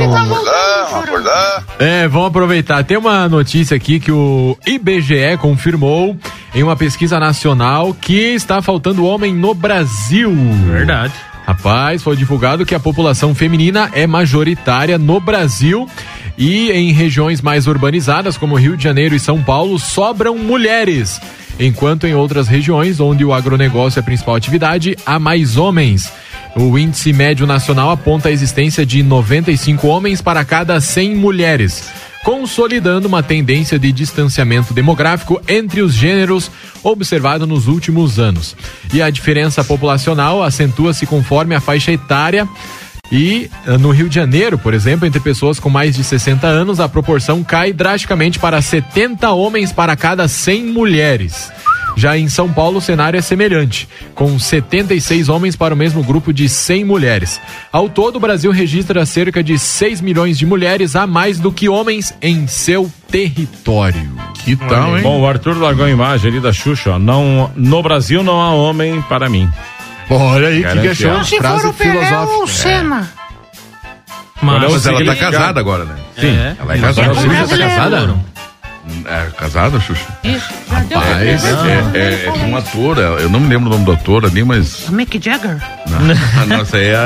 S2: É, vamos aproveitar. Tem uma notícia aqui que o I B G E confirmou em uma pesquisa nacional que está faltando homem no Brasil.
S3: Verdade.
S2: Rapaz, foi divulgado que a população feminina é majoritária no Brasil e em regiões mais urbanizadas, como Rio de Janeiro e São Paulo, sobram mulheres, enquanto em outras regiões, onde o agronegócio é a principal atividade, há mais homens. O índice médio nacional aponta a existência de noventa e cinco homens para cada cem mulheres, consolidando uma tendência de distanciamento demográfico entre os gêneros observado nos últimos anos. E a diferença populacional acentua-se conforme a faixa etária. E no Rio de Janeiro, por exemplo, entre pessoas com mais de sessenta anos, a proporção cai drasticamente para setenta homens para cada cem mulheres. Já em São Paulo, o cenário é semelhante, com setenta e seis homens para o mesmo grupo de cem mulheres. Ao todo, o Brasil registra cerca de seis milhões de mulheres a mais do que homens em seu território.
S4: Que tal, hein?
S1: Bom, o Arthur largou a imagem ali da Xuxa, ó. Não, no Brasil não há homem para mim.
S2: Olha aí,
S1: Garante
S2: que achou?
S1: ela.
S6: Se
S2: Frase
S6: for o Pelé ou o
S2: filosófica.
S6: Senna.
S1: Olha o
S4: Mas ela tá
S1: significado.
S4: casada agora, né?
S1: Sim.
S4: Ela é
S2: Mas
S4: casada.
S2: a Xuxa tá
S6: brasileiro.
S2: casada?
S4: É casada, Xuxa?
S6: Isso, já deu.
S2: Rapaz,
S4: É, é, é com um ator, eu não me lembro o nome do ator ali, mas.
S6: Mick Jagger.
S4: Não, nossa, aí é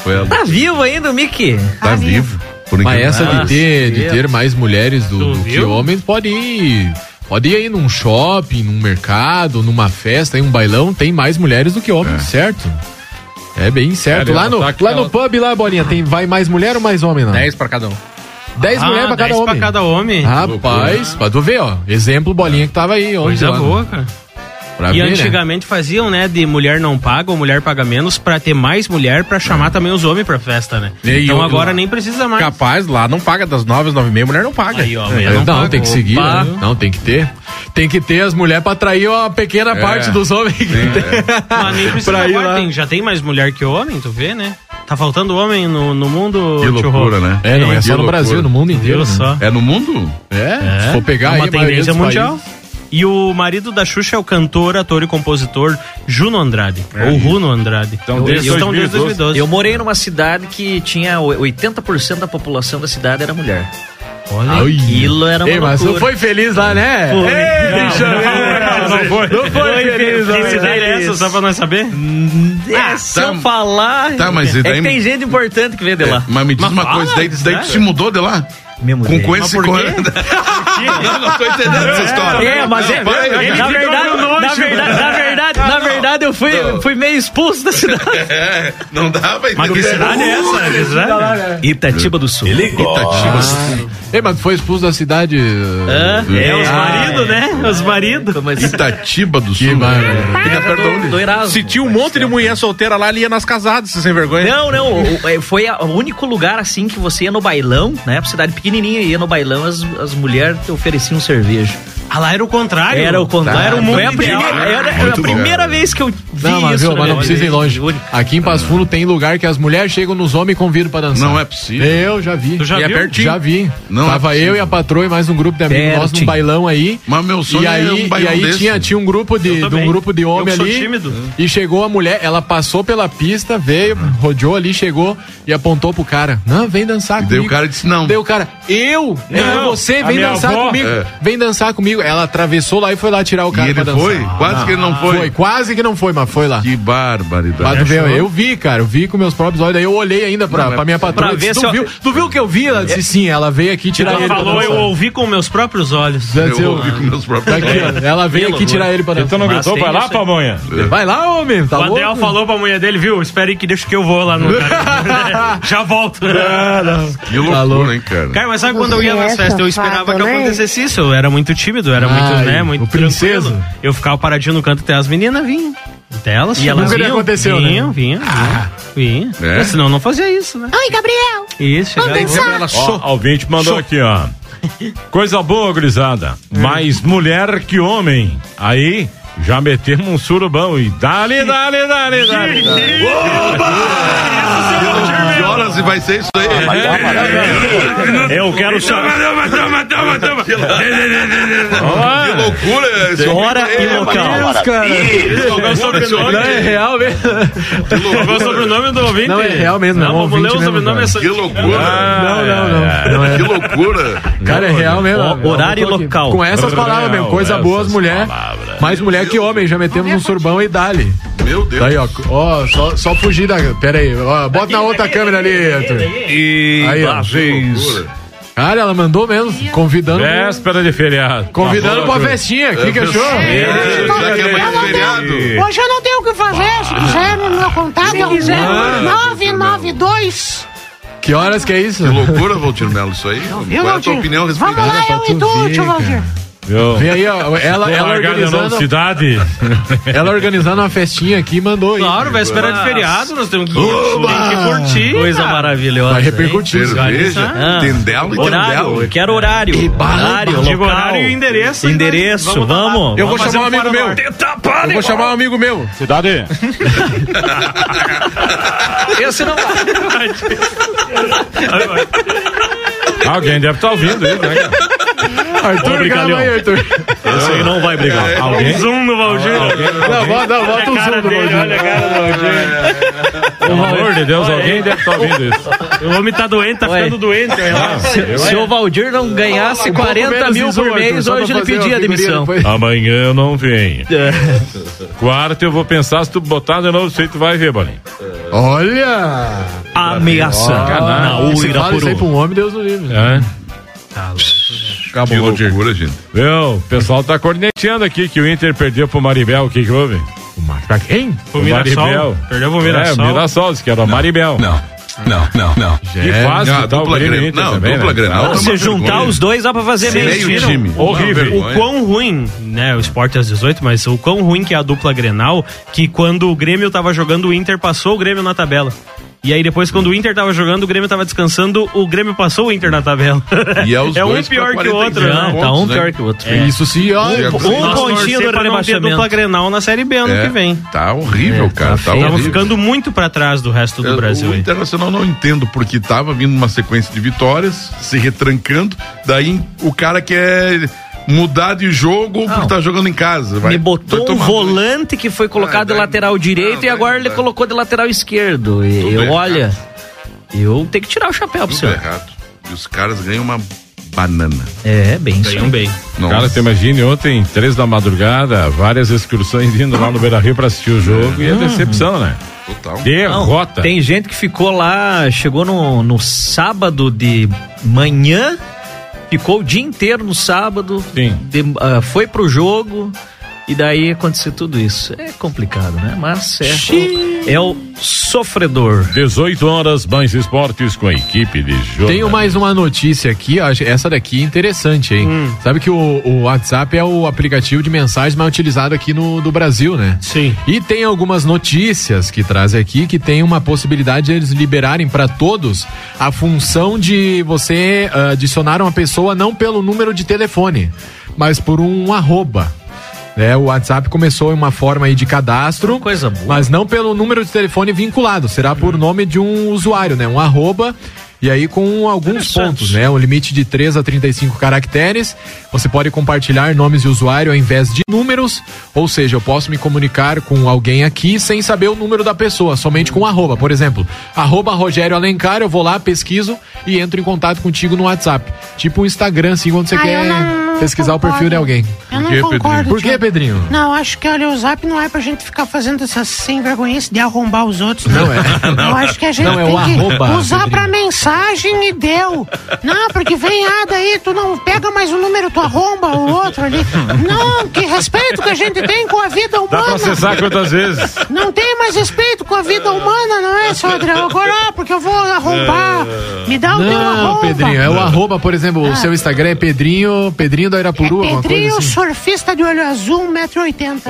S4: Foi ela.
S9: Tá vivo ainda o Mickey?
S4: Tá vivo. Por
S2: Mas essa
S9: Ah,
S2: de ter, de
S9: sim.
S2: ter mais mulheres do,
S3: Tu
S2: do que
S3: viu?
S2: homens pode ir. Pode ir aí num shopping, num mercado, numa festa, em um bailão, tem mais mulheres do que homens, certo? É bem certo.
S1: Sério,
S2: lá no,
S1: ela tá
S2: lá
S1: aquela-
S2: no pub, lá, Bolinha, tem, vai mais mulher ou mais homem, não?
S5: dez pra cada um.
S2: Dez
S3: Ah,
S2: mulheres pra cada
S3: dez
S2: homem.
S3: pra cada homem.
S2: Rapaz, pra tu ver, ó. Exemplo, Bolinha que tava aí. Onde
S3: Coisa
S2: lá,
S3: boa, cara.
S2: Pra
S3: E
S2: ver, né?
S3: antigamente faziam, né, de mulher não paga ou mulher paga menos pra ter mais mulher pra chamar também os homens pra festa, né?
S5: E aí,
S3: então
S5: eu-
S3: agora nem precisa mais.
S5: Capaz, lá não paga das nove às nove e meia, mulher não paga.
S3: Aí, ó,
S2: É,
S3: amanhã
S2: não,
S3: não, paga.
S2: tem que seguir,
S3: Opa.
S2: né? Não, tem que ter. Tem que ter as mulheres pra atrair uma pequena parte dos homens. que tem.
S3: Mas nem precisa
S2: Pra ir
S3: agora,
S2: lá.
S3: tem- já tem mais mulher que homem, tu vê, né? Tá faltando homem no, no mundo,
S4: Que
S3: tio
S4: loucura,
S3: Rô.
S4: né?
S2: É, não é
S4: Que
S2: só no
S4: loucura.
S2: Brasil, no mundo inteiro.
S3: Viu
S2: né?
S3: só?
S4: É no mundo?
S2: É, se for pegar
S3: É
S2: aí
S3: uma
S2: a maioria
S3: tendência
S2: dos
S3: mundial.
S2: países.
S3: E o marido da Xuxa é o cantor, ator e compositor Juno Andrade. ou Runo Andrade.
S1: Então, desde
S3: Eles estão desde
S1: dois mil e doze.
S3: dois mil e doze.
S9: Eu morei numa cidade que tinha oitenta por cento da população da cidade era mulher.
S3: Olha.
S2: Ai.
S9: Aquilo era uma
S2: Ei, mas
S9: loucura.
S2: não foi feliz lá, né?
S9: Foi.
S2: Ei, deixa eu ver.
S1: Não foi.
S2: Não foi feliz lá.
S3: Que cidade é essa, só pra nós saber?
S9: É, se eu
S4: tá-
S9: falar.
S4: tá, mas
S9: é
S4: e daí-
S9: que tem gente importante que veio de lá.
S4: Mas me diz
S3: Mas
S4: uma
S3: fala,
S4: coisa, daí, daí tu
S3: sério?
S4: se mudou de lá?
S9: Me mudei.
S4: Com, com esse...
S3: por
S4: com-
S3: quê?
S4: Eu não tô entendendo essa história.
S9: É, mas é,
S4: Vai, vai,
S9: na,
S4: vai.
S9: verdade, na verdade, na verdade, na verdade, eu fui, fui meio expulso da cidade.
S4: É, não dá pra
S3: Mas que
S4: entender.
S3: cidade é essa? Que cidade?
S9: Itatiba do Sul.
S2: Ei, mas tu foi expulso da cidade.
S9: Hã?
S3: É, os
S9: Ah,
S3: maridos, né? Os maridos.
S9: Mas
S4: Itatiba do
S2: Que
S4: Sul.
S2: maravilha.
S4: Fica perto de
S9: do,
S4: onde?
S9: do Erasmo.
S5: Se tinha um monte de mulher solteira lá, ele ia nas casadas, sem vergonha.
S9: Não, não, o- o- foi a- o único lugar assim que você ia no bailão, né? Cidade pequenininha, ia no bailão, as, as mulheres te ofereciam cerveja.
S3: Ah, lá era o contrário.
S9: Era o contrário.
S3: Era o mundo
S9: Foi a
S3: ideal.
S9: primeira, era, era a
S4: Muito
S9: primeira
S4: bom.
S9: vez que eu vi
S2: Não, mas,
S9: isso.
S2: viu, mas não
S9: né?
S2: precisa ir longe.
S9: Único.
S2: Aqui em Passo Fundo tem lugar que as mulheres chegam nos homens e convidam pra dançar.
S4: Não é possível.
S2: Eu já vi.
S3: Tu já
S5: E é
S3: viu?
S5: pertinho.
S2: Já vi.
S4: Não
S2: Tava
S4: é possível.
S2: eu e a patroa e mais um grupo de amigos nossos num
S9: Pertinho.
S2: bailão aí.
S4: Mas meu sonho
S2: E
S4: é
S2: aí,
S4: um
S2: e
S4: bailão
S2: aí
S4: desse.
S2: tinha, tinha um grupo de, de um
S3: também.
S2: grupo de homem
S3: Eu sou
S2: ali.
S3: tímido.
S2: E chegou a mulher, ela passou pela pista, veio, rodeou ali, chegou e apontou pro cara. Não, vem dançar
S4: E
S2: comigo.
S4: daí o cara disse não.
S2: Daí o cara, eu? É
S1: Não,
S2: você,
S1: a
S2: vem
S1: minha
S2: dançar
S1: avó-
S2: comigo.
S4: É.
S2: Vem dançar comigo. Ela atravessou lá e foi lá tirar o
S4: E
S2: cara
S4: ele
S2: pra dançar.
S4: foi? Quase que ele não foi.
S2: Foi, quase que não foi, mas foi lá.
S4: Que barbaridade.
S2: Mas tu vê, eu vi, cara, eu vi com meus próprios olhos, daí eu olhei ainda pra,
S4: Não,
S2: pra minha patroa.
S9: pra
S2: eu disse,
S9: ver
S2: tu,
S9: se eu-
S2: viu, tu viu o que eu vi? Ela disse sim, ela veio aqui tirar
S3: Ela
S2: ele pra
S3: falou, eu
S2: dançar.
S3: ouvi com meus próprios olhos.
S2: Deve ser
S4: Eu
S2: o-
S4: ouvi com meus próprios
S2: Daqui, ó, ela veio aqui tirar ele pra dançar.
S1: Então não
S9: Mas
S1: gritou,
S9: tem
S1: vai lá,
S9: isso aí.
S1: Pamonha.
S2: Vai lá, homem, tá
S3: O Adel
S2: louco?
S3: falou pra mulher dele, viu? Espere que deixa que eu vou lá no cara. Já volto.
S4: Que loucura,
S2: louco.
S4: hein, cara.
S3: Cara, mas sabe quando eu ia nas
S6: É,
S3: festas, eu
S6: safado,
S3: esperava que
S6: né?
S3: acontecesse isso. Eu era muito tímido, eu era muito,
S2: Ai,
S3: né, muito
S2: o princeso.
S3: tranquilo. Eu ficava paradinho no canto até as meninas vinham. Até elas
S2: E elas nunca aconteceu, né?
S3: vinham, vinham, vinham, vinham.
S4: É?
S3: Porque senão eu não fazia isso, né?
S6: Oi, Gabriel.
S3: Isso, chegava
S6: Vamos
S3: aí.
S6: dançar.
S5: Ela
S1: Ó,
S5: só.
S1: o ouvinte mandou aqui, ó. Coisa boa, gurizada. Mais mulher que homem. Aí, já metemos um surubão e dali, dali, dali, dali. dali.
S4: Que horas e vai ser isso aí?
S3: Eu quero saber.
S4: Que loucura esse
S9: Hora
S4: homem.
S9: e
S4: É,
S9: local.
S4: mas-
S2: Cara,
S4: Que loucura esse homem.
S2: não é real mesmo.
S3: Qual é o sobrenome do ouvinte?
S2: Não, é real mesmo,
S3: Não,
S2: é um
S3: vamos ler
S2: ouvinte
S3: o
S2: mesmo,
S3: sobrenome.
S2: cara.
S3: essa-
S4: Que loucura.
S2: Não, não, não. Não é.
S4: Que loucura.
S2: Cara, é real mesmo.
S9: Ó, horário e
S2: Eu tô aqui.
S9: local.
S2: Com essas palavras mesmo, coisa
S1: Real,
S2: boa as
S1: essas
S2: mulheres.
S1: palavras.
S2: Mais mulher que homem, já metemos um surbão e dali.
S4: Meu Deus.
S2: Daí, ó, ó, só, só fugir da. Pera aí, ó, bota na outra câmera ali, Arthur.
S5: E
S2: Aí, ó.
S4: Que loucura.
S2: Cara, ela mandou mesmo, convidando.
S1: Véspera de feriado.
S2: Convidando pra festinha, o que que achou?
S4: É, já que é mais feriado.
S6: Hoje eu não tenho o que fazer. Se quiser, no meu contato é o nove nove dois.
S2: Que horas que é isso?
S4: Que loucura, Valdir Melo, isso aí.
S6: Viu,
S4: Qual é a tua
S6: Valdir?
S4: opinião a
S6: Vamos
S4: respeito
S6: lá,
S2: pra
S6: eu
S2: tu
S6: e tu,
S2: ver,
S6: tio
S2: cara.
S6: Valdir.
S1: Viu?
S2: Vem aí, ó, ela,
S1: Vou
S2: ela
S1: largar de novo
S2: organizando,
S1: cidade.
S2: ela organizando uma festinha aqui e mandou aí.
S3: Claro, véspera de feriado, nós temos que, tem que curtir.
S9: Coisa
S3: cara.
S9: maravilhosa.
S2: Vai
S9: hein?
S2: repercutir.
S4: Cerveja,
S9: Ah.
S4: tendelo e
S9: Horário, eu
S4: tendelo.
S9: quero horário. Horário,
S3: Digo
S9: local.
S3: horário e endereço. hein,
S9: Endereço,
S3: nós dar lá.
S9: vamos.
S5: Eu vou
S3: Vamos
S5: chamar um
S3: fazer
S5: amigo
S3: fora
S5: meu.
S3: do ar.
S5: Eu vou chamar um amigo meu.
S1: Cidade.
S9: Esse não
S1: Alguém deve estar ouvindo isso, né, cara?
S2: Arthur,
S7: Brigalhão.
S2: aí, Arthur.
S7: Esse aí não vai brigar.
S1: É, alguém?
S3: Zoom no Valdir.
S2: Não, bota, não, bota um zoom do Valdir.
S3: Olha a cara do Valdir.
S1: Pelo amor de Deus, alguém deve estar ouvindo isso.
S3: O homem tá doente, tá
S9: Ué.
S3: ficando doente.
S9: Se, se o Valdir não ganhasse
S2: Um pouco
S9: quarenta
S2: menos
S9: mil
S2: isso,
S9: por
S2: Arthur,
S9: mês,
S2: só pra
S9: hoje ele
S2: fazer
S9: pedia
S2: uma figurinha
S9: demissão.
S2: depois.
S1: Amanhã eu não venho. Quarta eu vou pensar, se tu botar de novo, sei tu vai ver, Bolinho.
S2: Olha!
S7: Ameaça na
S2: Se fala isso aí pra
S7: Uirapuru.
S2: um homem, Deus do livre.
S1: É?
S4: Que
S5: Acabou, Valdir.
S4: loucura, gente.
S1: Meu, o pessoal tá corneteando aqui que o Inter perdeu pro Maribel. O que que houve?
S2: Pra quem?
S3: O Mirassol. Perdeu pro Mirassol.
S1: É, o Mirassol, disse que era o Maribel.
S4: Não, não, não, não.
S1: Que fase
S4: Não,
S1: que tá o
S4: dupla
S1: Grêmio
S4: Grenal.
S1: Inter
S4: Não,
S1: também,
S4: dupla
S1: né?
S4: Grenal.
S1: Ah,
S4: é
S9: Se
S4: uma
S9: juntar
S4: vergonha.
S9: os dois, dá pra fazer
S4: Meio
S9: meio time.
S4: time.
S1: Horrível.
S4: Uma
S3: O quão ruim, né, o Sport às dezoito, mas o quão ruim que é a dupla Grenal, que quando o Grêmio tava jogando, o Inter passou o Grêmio na tabela. E aí depois, quando o Inter tava jogando, o Grêmio tava descansando, o Grêmio passou o Inter na tabela.
S4: E é os
S3: é um
S4: dois
S3: pior
S4: pra
S3: que o outro,
S4: quarenta e
S3: né?
S4: cinco
S9: Tá um
S4: pontos,
S9: pior
S4: né?
S9: que o outro.
S2: É. Isso sim, ó.
S4: É,
S9: Um
S3: Nós
S9: pontinho
S3: torcer
S9: do
S3: pra não ter
S9: rebaixamento.
S3: dupla Grenal na Série B ano
S4: É,
S3: que vem.
S4: Tá horrível, cara. Tá
S3: Estamos
S4: horrível.
S3: ficando muito pra trás do resto do
S4: Eu-
S3: Brasil
S4: O
S3: aí.
S4: Internacional não entendo porque tava vindo uma sequência de vitórias, se retrancando, daí o cara quer mudar de jogo porque tá jogando em casa. Vai,
S9: Me botou
S4: vai
S9: um
S4: tomar
S9: volante que foi colocado
S4: Ah,
S9: de
S4: daí-
S9: lateral direito
S4: não,
S9: e agora
S4: daí-
S9: ele
S4: daí-
S9: colocou de lateral esquerdo. E
S4: Tudo
S9: eu,
S4: errado.
S9: olha, eu tenho que tirar o chapéu pro
S4: tudo
S9: senhor.
S4: errado. E os caras ganham uma banana.
S9: É, bem isso.
S3: Ganham
S9: aí.
S3: bem.
S4: Nossa.
S1: Cara, tu imagine ontem, três da madrugada, várias excursões indo lá no Beira-Rio pra assistir o jogo e a decepção, né?
S4: Total.
S9: Não,
S1: Derrota.
S9: tem gente que ficou lá, chegou no, no sábado de manhã, ficou o dia inteiro no sábado,
S1: Sim.
S9: de- ah, foi pro jogo e daí aconteceu tudo isso. É complicado, né? Mas é, é o sofredor.
S1: dezoito horas, mais esportes com a equipe de jogo.
S2: Tenho mais uma notícia aqui, ó, essa daqui é interessante, hein?
S3: Hum.
S2: Sabe que o, o WhatsApp é o aplicativo de mensagens mais utilizado aqui no do Brasil, né?
S3: Sim.
S2: E tem algumas notícias que traz aqui que tem uma possibilidade de eles liberarem para todos a função de você ah, adicionar uma pessoa não pelo número de telefone, mas por um arroba. É, o WhatsApp começou em uma forma aí de cadastro,
S9: Coisa boa.
S2: mas não pelo número de telefone vinculado, será por nome de um usuário, né? Um arroba, e aí com alguns pontos, né? Um limite de três a trinta e cinco caracteres. Você pode compartilhar nomes de usuário ao invés de números, ou seja, eu posso me comunicar com alguém aqui sem saber o número da pessoa, somente com arroba. Por exemplo, arroba Rogério Alencar, eu vou lá, pesquiso e entro em contato contigo no WhatsApp. Tipo o Instagram, assim, quando você
S6: Ah,
S2: quer
S6: eu não- não
S2: pesquisar o perfil
S6: concordo.
S2: de alguém.
S6: Eu não
S4: Por quê,
S6: concordo.
S4: Pedrinho?
S2: Por que,
S6: Thiago.
S2: Pedrinho?
S6: Não, acho que olha, o Zap não é pra gente ficar fazendo essas sem vergonhice de arrombar os outros.
S2: Não é.
S6: Eu acho que a gente
S2: Não, é
S6: tem
S2: o
S6: que
S2: arroba,
S6: usar
S2: Pedrinho.
S6: pra mensagem e deu. Não, porque vem ah, daí, tu não pega mais um número, tu arromba o outro ali. Não, que respeito que a gente tem com a vida
S1: Dá pra
S6: humana.
S1: acessar quantas vezes?
S6: Não tem mais respeito com a vida humana, não é, seu Adriano? Agora, ah, porque eu vou arrombar. Me dá o teu
S2: Não,
S6: arroba.
S2: Pedrinho, é o arroba, por exemplo, o seu Instagram é Pedrinho, Pedrinho da Irapuru, alguma
S6: Pedrinho,
S2: coisa assim.
S6: surfista de olho azul, um metro e oitenta.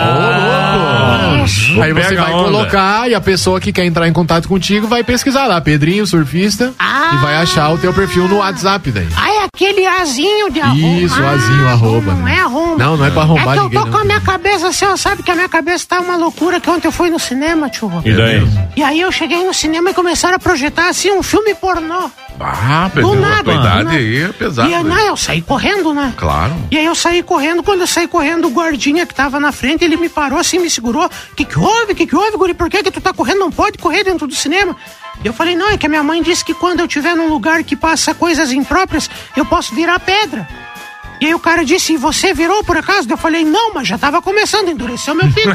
S2: Ah, Aí você
S1: Pega
S2: vai
S1: a onda.
S2: colocar e a pessoa que quer entrar em contato contigo vai pesquisar lá, Pedrinho, surfista,
S6: Ah.
S2: e vai achar o teu perfil no WhatsApp daí.
S6: Ah, é aquele azinho de arroba.
S2: Isso,
S6: Ah,
S2: azinho, arroba.
S6: Não
S2: né?
S6: é arromba.
S2: Não, não é pra
S6: É
S2: arrombar
S6: que eu
S2: ninguém,
S6: tô
S2: não.
S6: com a minha cabeça assim, ó, sabe que a minha cabeça tá uma loucura, que ontem eu fui no cinema, tio.
S1: E daí?
S6: E aí eu cheguei no cinema e começaram a projetar assim um filme pornô.
S4: Ah,
S6: Do
S4: Pedro, a
S6: nada,
S4: tua
S6: do
S4: idade
S6: nada.
S4: aí é pesada.
S6: E aí, não, eu saí correndo, né?
S4: Claro.
S6: E aí eu saí correndo, quando eu saí correndo, o guardinha que tava na frente, ele me parou assim, me segurou. Que que houve? Que que houve, guri? Por que que tu tá correndo? Não pode correr dentro do cinema. E eu falei, não, é que a minha mãe disse que quando eu estiver num lugar que passa coisas impróprias, eu posso virar pedra. E aí o cara disse, e você virou por acaso? Eu falei, não, mas já tava começando a endurecer o meu filho.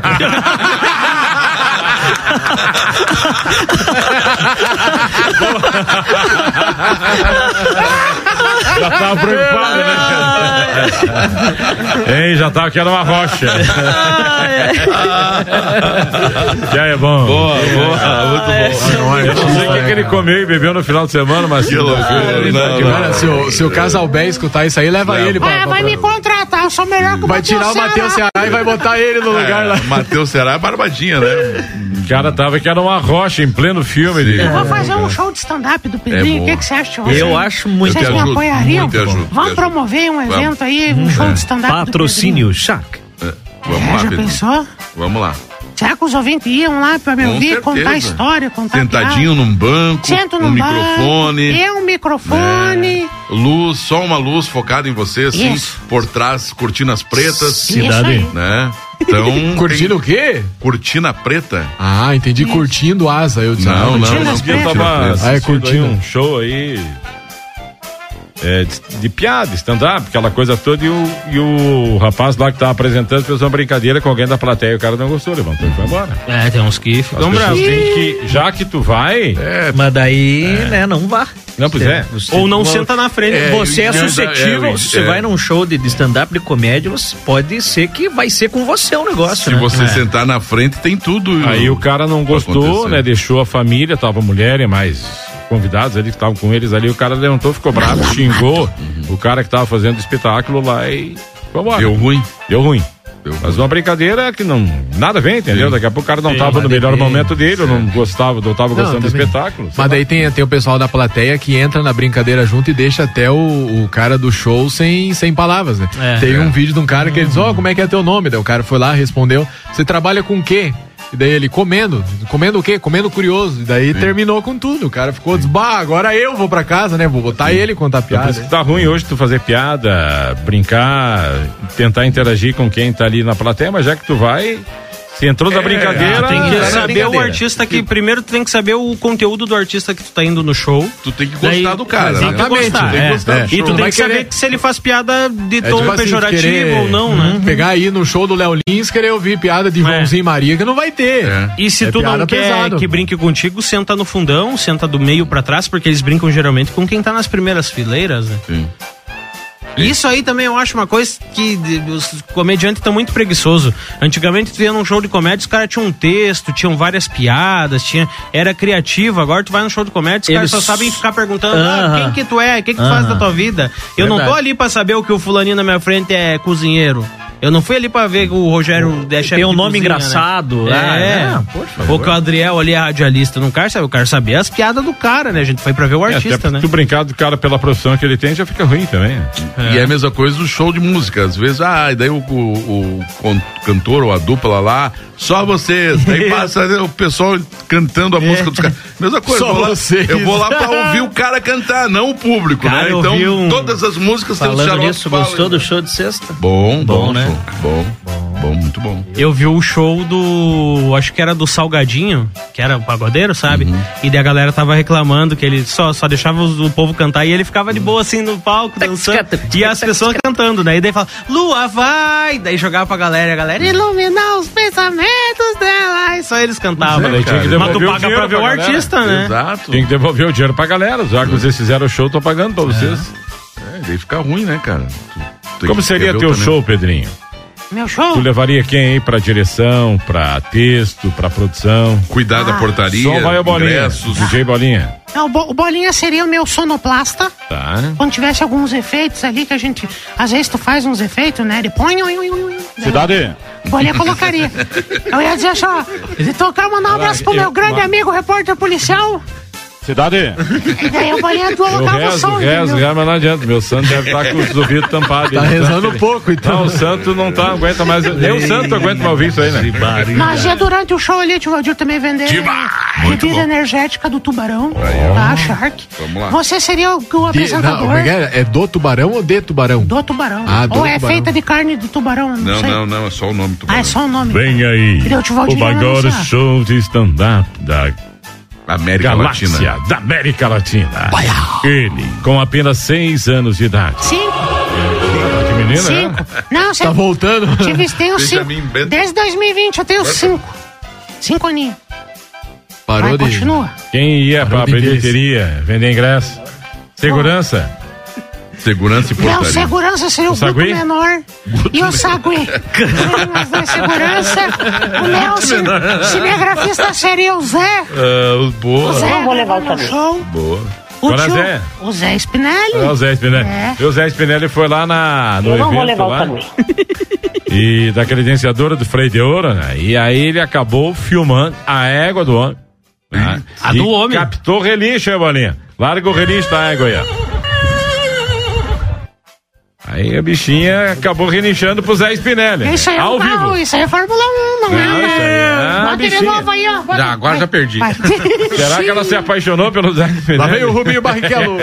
S1: Já tava preocupado, né? Hein, já tava que era uma rocha. Já é bom.
S4: Boa, boa, muito bom.
S1: Eu não sei o que, que ele comeu e bebeu no final de semana, mas.
S4: Que loucura. Não,
S2: Cara, se o, se o Casalbé escutar isso aí, leva ele pra,
S6: Vai,
S2: pra-
S6: vai me contratar, eu sou melhor que o
S2: vai
S6: Matheus
S2: tirar o Matheus
S6: Ceará.
S2: Ceará e vai botar ele no lugar lá.
S4: É, Matheus Será é barbadinha, né?
S1: O cara tava que era uma rocha em pleno filme. De...
S6: Eu vou fazer um show de stand-up do Pedrinho, o
S4: boa.
S6: que, que você acha?
S9: Eu acho muito
S6: Vocês
S4: Eu te
S6: me
S4: ajudo,
S6: apoiariam?
S4: muito te ajudo, te
S6: Vamos
S4: ajudo.
S6: promover um evento aí, um show de stand-up do
S7: Patrocínio Shark.
S4: É, Vamos
S6: Pedrinho.
S4: lá,
S6: É, já
S4: Pedro.
S6: pensou?
S4: Vamos lá.
S6: Será que os ouvintes iam lá pra me
S4: Com
S6: ouvir, contar
S4: certeza.
S6: história, contar
S4: Sentadinho
S6: piada?
S4: num banco,
S6: Sento
S4: um
S6: no
S4: microfone.
S6: Tem um microfone.
S4: luz, só uma luz focada em você, assim,
S6: Isso.
S4: por trás, cortinas pretas.
S6: Cidade.
S4: Né? Então.
S2: Curtindo
S4: tem...
S2: o quê?
S4: Cortina preta?
S2: Ah, entendi, curtindo asa. Eu disse,
S4: Não,
S2: ah,
S4: não,
S6: Cortinas
S4: não.
S1: Eu
S6: pretas.
S1: tava
S2: Ah, é
S1: assistindo aí
S2: cortina.
S1: um show aí é, de, de piada, stand-up, aquela coisa toda, e o, e o rapaz lá que tava apresentando fez uma brincadeira com alguém da plateia, o cara não gostou, levantou e foi embora.
S3: É, tem uns que
S1: As
S3: ficam
S1: pessoas
S3: bravos.
S1: têm que, já que tu vai,
S4: É,
S9: Mas daí, né, não vá.
S1: não, pois é.
S3: Ou não senta na frente.
S4: É,
S9: Você é
S4: é,
S9: suscetível,
S4: é,
S9: se você
S4: é.
S9: vai num show de, de stand-up, de comédia, você pode ser que vai ser com você o negócio,
S4: se
S9: né?
S4: você
S3: É.
S4: sentar na frente, tem tudo.
S1: Aí o cara não
S4: pra
S1: gostou,
S4: acontecer.
S1: né? Deixou a família, tava a mulher e mais convidados ali que estavam com eles ali. O cara levantou, ficou bravo, xingou o cara que tava fazendo o espetáculo lá e foi embora.
S4: Deu ruim.
S1: Deu ruim.
S4: Deu ruim.
S1: Mas uma brincadeira que não. Nada vem, entendeu?
S4: Sim.
S1: Daqui a pouco o cara não
S2: Sim,
S1: tava no
S2: mas
S1: melhor
S2: daí-
S1: momento dele, ou não gostava, não tava
S2: Não,
S1: gostando do
S2: também.
S1: espetáculo. sei
S2: Mas
S1: lá.
S2: daí tem, tem o pessoal da plateia que entra na brincadeira junto e deixa até o, o cara do show sem, sem palavras, né?
S3: É.
S2: tem
S4: É.
S2: um vídeo de um cara que ele diz, ó, como é que é teu nome? Daí o cara foi lá, respondeu, você trabalha com o quê? E daí ele, comendo. Comendo o quê? Comendo curioso. E daí terminou com tudo. O cara ficou, diz, bah, agora eu vou pra casa, né? Vou botar ele contar
S1: Então, por
S2: piada.
S1: isso que tá ruim hoje tu fazer piada, brincar, tentar interagir com quem tá ali na plateia, mas já que tu vai, se entrou da brincadeira,
S3: Tem que
S1: é
S3: saber o
S1: brincadeira.
S3: artista que. Primeiro tu tem que saber o conteúdo do artista que tu tá indo no show.
S4: Tu tem que gostar
S3: Daí-
S4: do cara.
S3: Tem
S4: né?
S3: que gostar,
S2: tu tem que
S3: é.
S2: gostar do
S3: E tu
S2: show.
S3: tem
S2: Vai
S3: que saber
S2: querer-
S3: que se ele faz piada de
S2: É
S3: tom
S2: tipo assim,
S3: pejorativo
S2: querer-
S3: ou não, né?
S2: Pegar aí no show do Léo Lins, querer ouvir piada de Joãozinho e Maria, que não vai ter.
S4: É.
S3: E se
S2: É
S3: tu não
S2: piada
S3: quer
S2: pesada.
S3: que brinque contigo, senta no fundão, senta do meio pra trás, porque eles brincam geralmente com quem tá nas primeiras fileiras, né?
S4: Sim.
S3: E isso aí também eu acho uma coisa que de- os comediantes estão muito preguiçosos. Antigamente tu ia num show de comédia, os caras tinham um texto, tinham várias piadas, tinha, era criativo. Agora tu vai num show de comédia, os caras
S9: Eles-
S3: só sabem ficar perguntando ah,
S9: Aham.
S3: quem que tu é, o que que tu faz
S9: Aham.
S3: da tua vida. Eu não tô
S9: Verdade.
S3: ali pra saber o que o fulaninho na minha frente é cozinheiro. Eu não fui ali pra ver que o Rogério é chefe
S9: Tem um
S3: de
S9: nome
S3: cozinha,
S9: engraçado.
S3: Né?
S9: ah,
S3: É,
S9: né? Poxa,
S3: ou que o Adriel ali é radialista, não quer saber, eu quero saber as piadas do cara, né? A gente foi pra ver o
S1: É, até
S3: artista,
S1: porque
S3: né?
S1: tu brincar do cara pela profissão que ele tem já fica ruim também.
S4: E é a mesma coisa do show de música. Às vezes, ah, e daí o, o, o con- cantor ou a dupla lá, só vocês. Daí passa o pessoal cantando a música dos caras. Mesma coisa.
S2: Só
S4: eu vou lá-
S2: vocês.
S4: Eu vou lá pra ouvir o cara cantar, não o público,
S3: Cara,
S4: né?
S3: eu
S4: Então,
S3: vi um-
S4: todas as músicas tem os
S9: Falando
S4: xaropes
S9: nisso,
S4: que falam.
S9: gostou do show de sexta?
S4: Bom, bom,
S9: Bom, né?
S4: show. Bom, bom, muito bom.
S3: Eu vi o show do. Acho que era do Salgadinho, que era o pagodeiro, sabe?
S4: Uhum.
S3: E daí a galera tava reclamando que ele só, só deixava os- o povo cantar e ele ficava de boa assim no palco, dançando. E as pessoas cantando, né? E daí fala, Lua vai! Daí jogava pra galera e a galera, iluminar os pensamentos dela. E só eles cantavam.
S4: Pois é,
S3: daí tinha que
S4: cara.
S3: Mas tu
S1: Devolver o
S3: paga pra
S1: dinheiro
S3: ver o
S1: pra galera.
S3: artista, né?
S4: Exato.
S1: Tem que devolver o dinheiro pra galera, já que vocês fizeram o show, tô pagando pra vocês.
S4: É, daí fica ruim, né, cara? Tu- tu
S1: Como seria
S4: escreveu
S1: teu
S4: também.
S1: show, Pedrinho?
S6: Meu show?
S1: Tu levaria quem aí pra direção, pra texto, pra produção?
S4: Cuidar da
S6: Ah,
S4: portaria,
S1: Só vai o Bolinha,
S4: ingressos.
S1: D J Bolinha.
S6: Não, o, Bo- o Bolinha seria o meu sonoplasta.
S1: Tá.
S6: Quando tivesse alguns efeitos ali que a gente. Às vezes tu faz uns efeitos, né? Ele põe. ui, ui, ui, ui.
S1: Cidade.
S6: O Bolinha colocaria. Eu ia dizer só. Se tocar, mandar um abraço pro meu grande amigo, repórter policial.
S1: Cidade.
S6: E daí o Bolinha
S1: Eu
S6: colocava o
S1: rezo,
S6: som.
S1: rezo,
S6: entendeu?
S1: rezo, mas não adianta. Meu santo deve estar com os ouvidos tampados.
S2: Tá
S1: Ele
S2: rezando
S1: ele-
S2: pouco, então.
S1: Não, o santo não tá, aguenta mais. Nem o santo aguenta mais ouvir isso aí, né?
S6: Nós ia durante o show ali, tio Valdir também vender
S4: Tiba! Muito
S6: bebida
S4: bom.
S6: energética do Tubarão,
S4: ó.
S6: tá? Shark.
S4: Vamos lá.
S6: Você seria o, o
S2: De, não,
S6: apresentador
S2: como é que é? É do tubarão ou de tubarão?
S6: do Tubarão.
S2: Ah, do
S6: Ou é
S2: Tubarão.
S6: feita de carne do tubarão, não,
S4: Não,
S6: sei.
S4: não, não, é só o nome do
S6: Ah, é só o nome.
S1: Vem aí,
S6: Entendeu? Te vou
S1: o
S6: tirar
S1: maior
S6: anunciar.
S1: show de stand-up da
S4: América
S1: galáxia,
S4: Latina.
S1: da América Latina. Ele, com apenas seis anos de idade.
S6: Cinco.
S1: Que menina,
S6: Cinco.
S1: né?
S6: Não, você
S2: Tá voltando?
S6: tive, tenho cinco.
S4: Benjamin Button.
S6: Desde dois mil e vinte eu tenho cinco. Cinco aninhos.
S2: Parou
S6: Vai,
S2: de...
S6: continua.
S1: Quem ia pra
S2: Parou de
S1: bilheteria vender ingresso? Segurança?
S4: Segurança e
S6: Meu
S4: portaria.
S6: segurança seria o,
S1: O
S6: Guto
S1: Sagui?
S6: menor e o Sagui. Seriam os dois segurança. O meu cine- cinegrafista seria o Zé.
S4: Ah,
S6: O
S4: boa,
S6: Zé vou levar o show.
S4: boa.
S6: O
S1: Agora
S6: tio,
S1: Zé.
S6: o Zé Spinelli.
S1: É o Zé Spinelli.
S6: É.
S1: E o Zé Spinelli foi lá na, no evento lá. E da credenciadora do Freio de Ouro, né? E aí ele acabou filmando a égua do homem. Né?
S3: A
S1: E
S3: do homem.
S1: Captou o relincho, hein, Bolinha? Larga o relincho da égua aí, ó. Aí a bichinha acabou relinchando pro Zé Spinelli.
S6: Isso aí é
S1: ao
S6: um carro,
S1: vivo.
S6: isso aí é Fórmula um, não,
S1: Não,
S6: é?
S1: isso aí é
S6: Bota de
S1: bichinha.
S6: novo aí, ó. Bota-
S5: Já, agora
S6: vai.
S5: já perdi.
S6: Vai.
S1: Será que ela se apaixonou pelo Zé Spinelli?
S2: Lá vem o Rubinho Barrichello.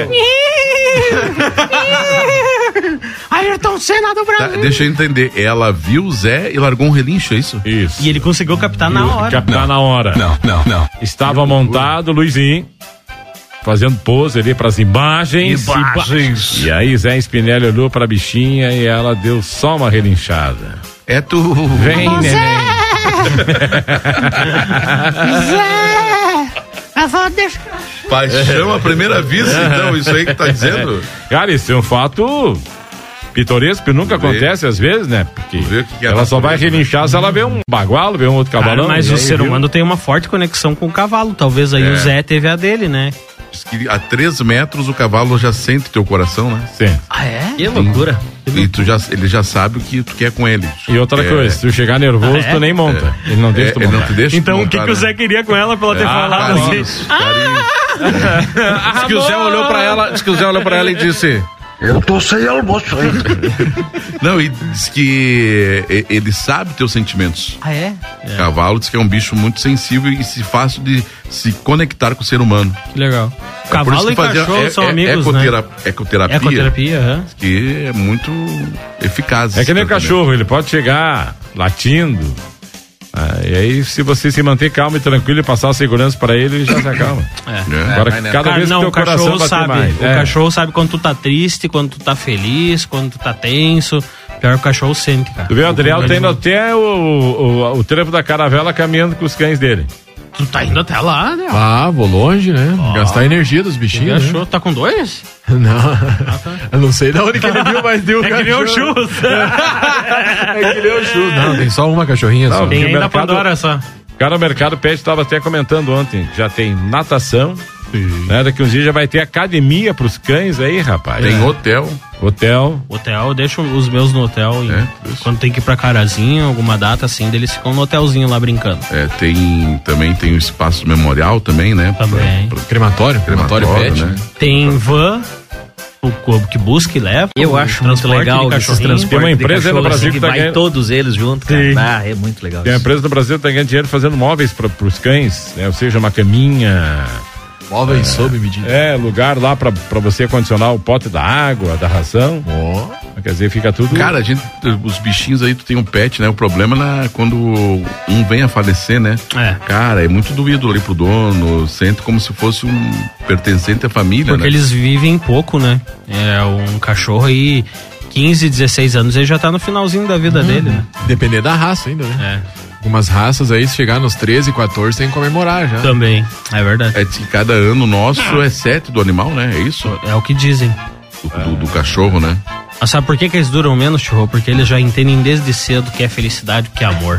S6: Ayrton Senna do
S4: Tá,
S6: Brasil.
S4: deixa eu entender. Ela viu o Zé e largou um relincho, é isso?
S1: Isso.
S3: E ele conseguiu captar na hora.
S1: Captar na hora.
S4: Não, não, não.
S1: Estava montado o Luizinho, fazendo pose ali pras imagens.
S5: Imagens.
S1: E aí Zé Spinelli olhou pra bichinha e ela deu só uma relinchada.
S4: É tu.
S1: Vem,
S6: Ô, Zé!
S1: neném.
S6: Zé! Eu vou deixar.
S4: Paixão à primeira vista, então, isso aí que tá dizendo?
S1: Cara, isso é um fato pitoresco, que nunca
S4: Vê.
S1: acontece às vezes, né? Porque
S4: Vê o que que é
S1: ela só vai
S4: natureza,
S1: relinchar se ela vê um bagualo, vê um outro
S3: Cara,
S1: cavalão.
S3: mas
S1: e
S3: o
S1: aí
S3: ser
S1: viu.
S3: humano tem uma forte conexão com o cavalo. Talvez aí
S4: É.
S3: o Zé teve a dele, né?
S4: Diz que a três metros o cavalo já sente teu coração, né?
S1: Sim.
S3: Ah, é?
S9: Que loucura.
S4: E tu já, ele já sabe o que tu quer com ele.
S1: E outra
S4: É,
S1: coisa, se tu chegar nervoso,
S3: Ah, é?
S1: tu nem monta. Ele não deixa
S4: é,
S1: tu
S4: ele
S1: montar.
S4: não te deixa
S3: Então
S4: tu
S3: o que,
S4: montar,
S3: que o
S4: né?
S3: Zé queria com ela pra ela ter
S1: Ah,
S3: falado assim?
S4: Carinhos, carinhos.
S5: Diz que o Zé olhou pra ela, diz que o Zé olhou pra ela e disse:
S10: Eu tô sem almoço ainda.
S4: Não, e diz que e- ele sabe teus sentimentos.
S3: Ah, é?
S4: Cavalo diz que é um bicho muito sensível e se fácil de se conectar com o ser humano.
S3: Que legal.
S4: É por
S3: Cavalo
S4: isso que
S3: e
S4: fazia-
S3: cachorro
S4: é-
S3: são
S4: é-
S3: amigos,
S4: ecotera-
S3: né?
S4: Ecoterapia,
S3: Ecoterapia, aham.
S4: que é muito eficaz.
S1: É que nem o
S4: também.
S1: cachorro, ele pode chegar latindo. Ah, e aí, se você se manter calmo e tranquilo e passar a segurança pra ele, ele já se acalma.
S4: É.
S1: Agora,
S5: mas, né?
S1: cada
S3: Cara,
S1: vez
S3: não,
S1: que
S3: o
S1: teu coração
S3: cachorro
S1: bater
S3: sabe.
S1: mais.
S3: O
S1: é.
S3: cachorro sabe quando tu tá triste, quando tu tá feliz, quando tu tá tenso. Pior que o cachorro sente, cara.
S1: Tu vê, o Adriel tá indo até o, o, o trevo da caravela caminhando com os cães dele.
S3: Tu tá indo até lá, né?
S2: Ah, vou longe, né? Gastar a energia dos bichinhos. Né?
S3: Achou? Tá com dois?
S2: Não. Eu não sei de onde que ele viu, mas deu
S3: É que nem o
S2: cachorro.
S3: churros.
S2: É que nem o churros. Não, tem só uma cachorrinha
S1: Não,
S2: só.
S3: Tem
S1: Porque o
S3: ainda a
S1: mercado-
S3: Pandora só.
S1: Cara, o Mercado Pet estava até comentando ontem, já tem natação, né? Daqui uns dias já vai ter academia pros cães aí, rapaz.
S4: Tem hotel.
S1: Hotel.
S3: Hotel, eu deixo os meus no hotel. e
S4: É, isso.
S3: quando tem que ir pra Carazinho, alguma data assim, eles ficam no hotelzinho lá brincando.
S4: É, tem também tem o espaço memorial também, né?
S3: Também.
S4: Pra- pra-
S2: Crematório? Crematório,
S4: crematório,
S2: pet.
S4: né?
S3: Tem van, o corpo que busca e leva.
S9: Eu
S3: o
S9: acho muito
S3: transporte
S9: legal
S3: de
S9: esses
S3: cachorrinho.
S9: transportes
S1: Tem uma
S9: de
S1: empresa aí no
S9: cachorro,
S1: Brasil
S9: assim,
S1: que tá
S9: vai
S1: ganhando-
S9: todos eles juntos, cara.
S3: Sim.
S9: Ah, é muito legal.
S1: Tem uma
S9: isso.
S1: empresa no Brasil que tá ganhando dinheiro fazendo móveis para os cães, né? Ou seja, uma caminha,
S2: Móveis sob medida.
S1: é, lugar lá pra pra você condicionar o pote da água, da ração. Quer dizer, fica tudo...
S4: Cara, a gente, os bichinhos aí, tu tem um pet, né? O problema é quando um vem a falecer, né?
S3: É.
S4: Cara, é muito doído ali pro dono, sente como se fosse um pertencente à família,
S3: Porque
S4: né?
S3: eles vivem pouco, né? É um cachorro aí, quinze, dezesseis anos, ele já tá no finalzinho da vida dele, né?
S2: Depender da raça ainda, né?
S3: É.
S2: Algumas raças aí, se chegar nos treze, quatorze, tem que comemorar já.
S3: Também, é verdade.
S4: É que cada ano nosso é sete do animal, né? É isso?
S3: É o que dizem.
S4: Do, do- do cachorro, né?
S3: Mas sabe por que, que eles duram menos, Churro? Porque eles já entendem desde cedo que é felicidade, que é amor.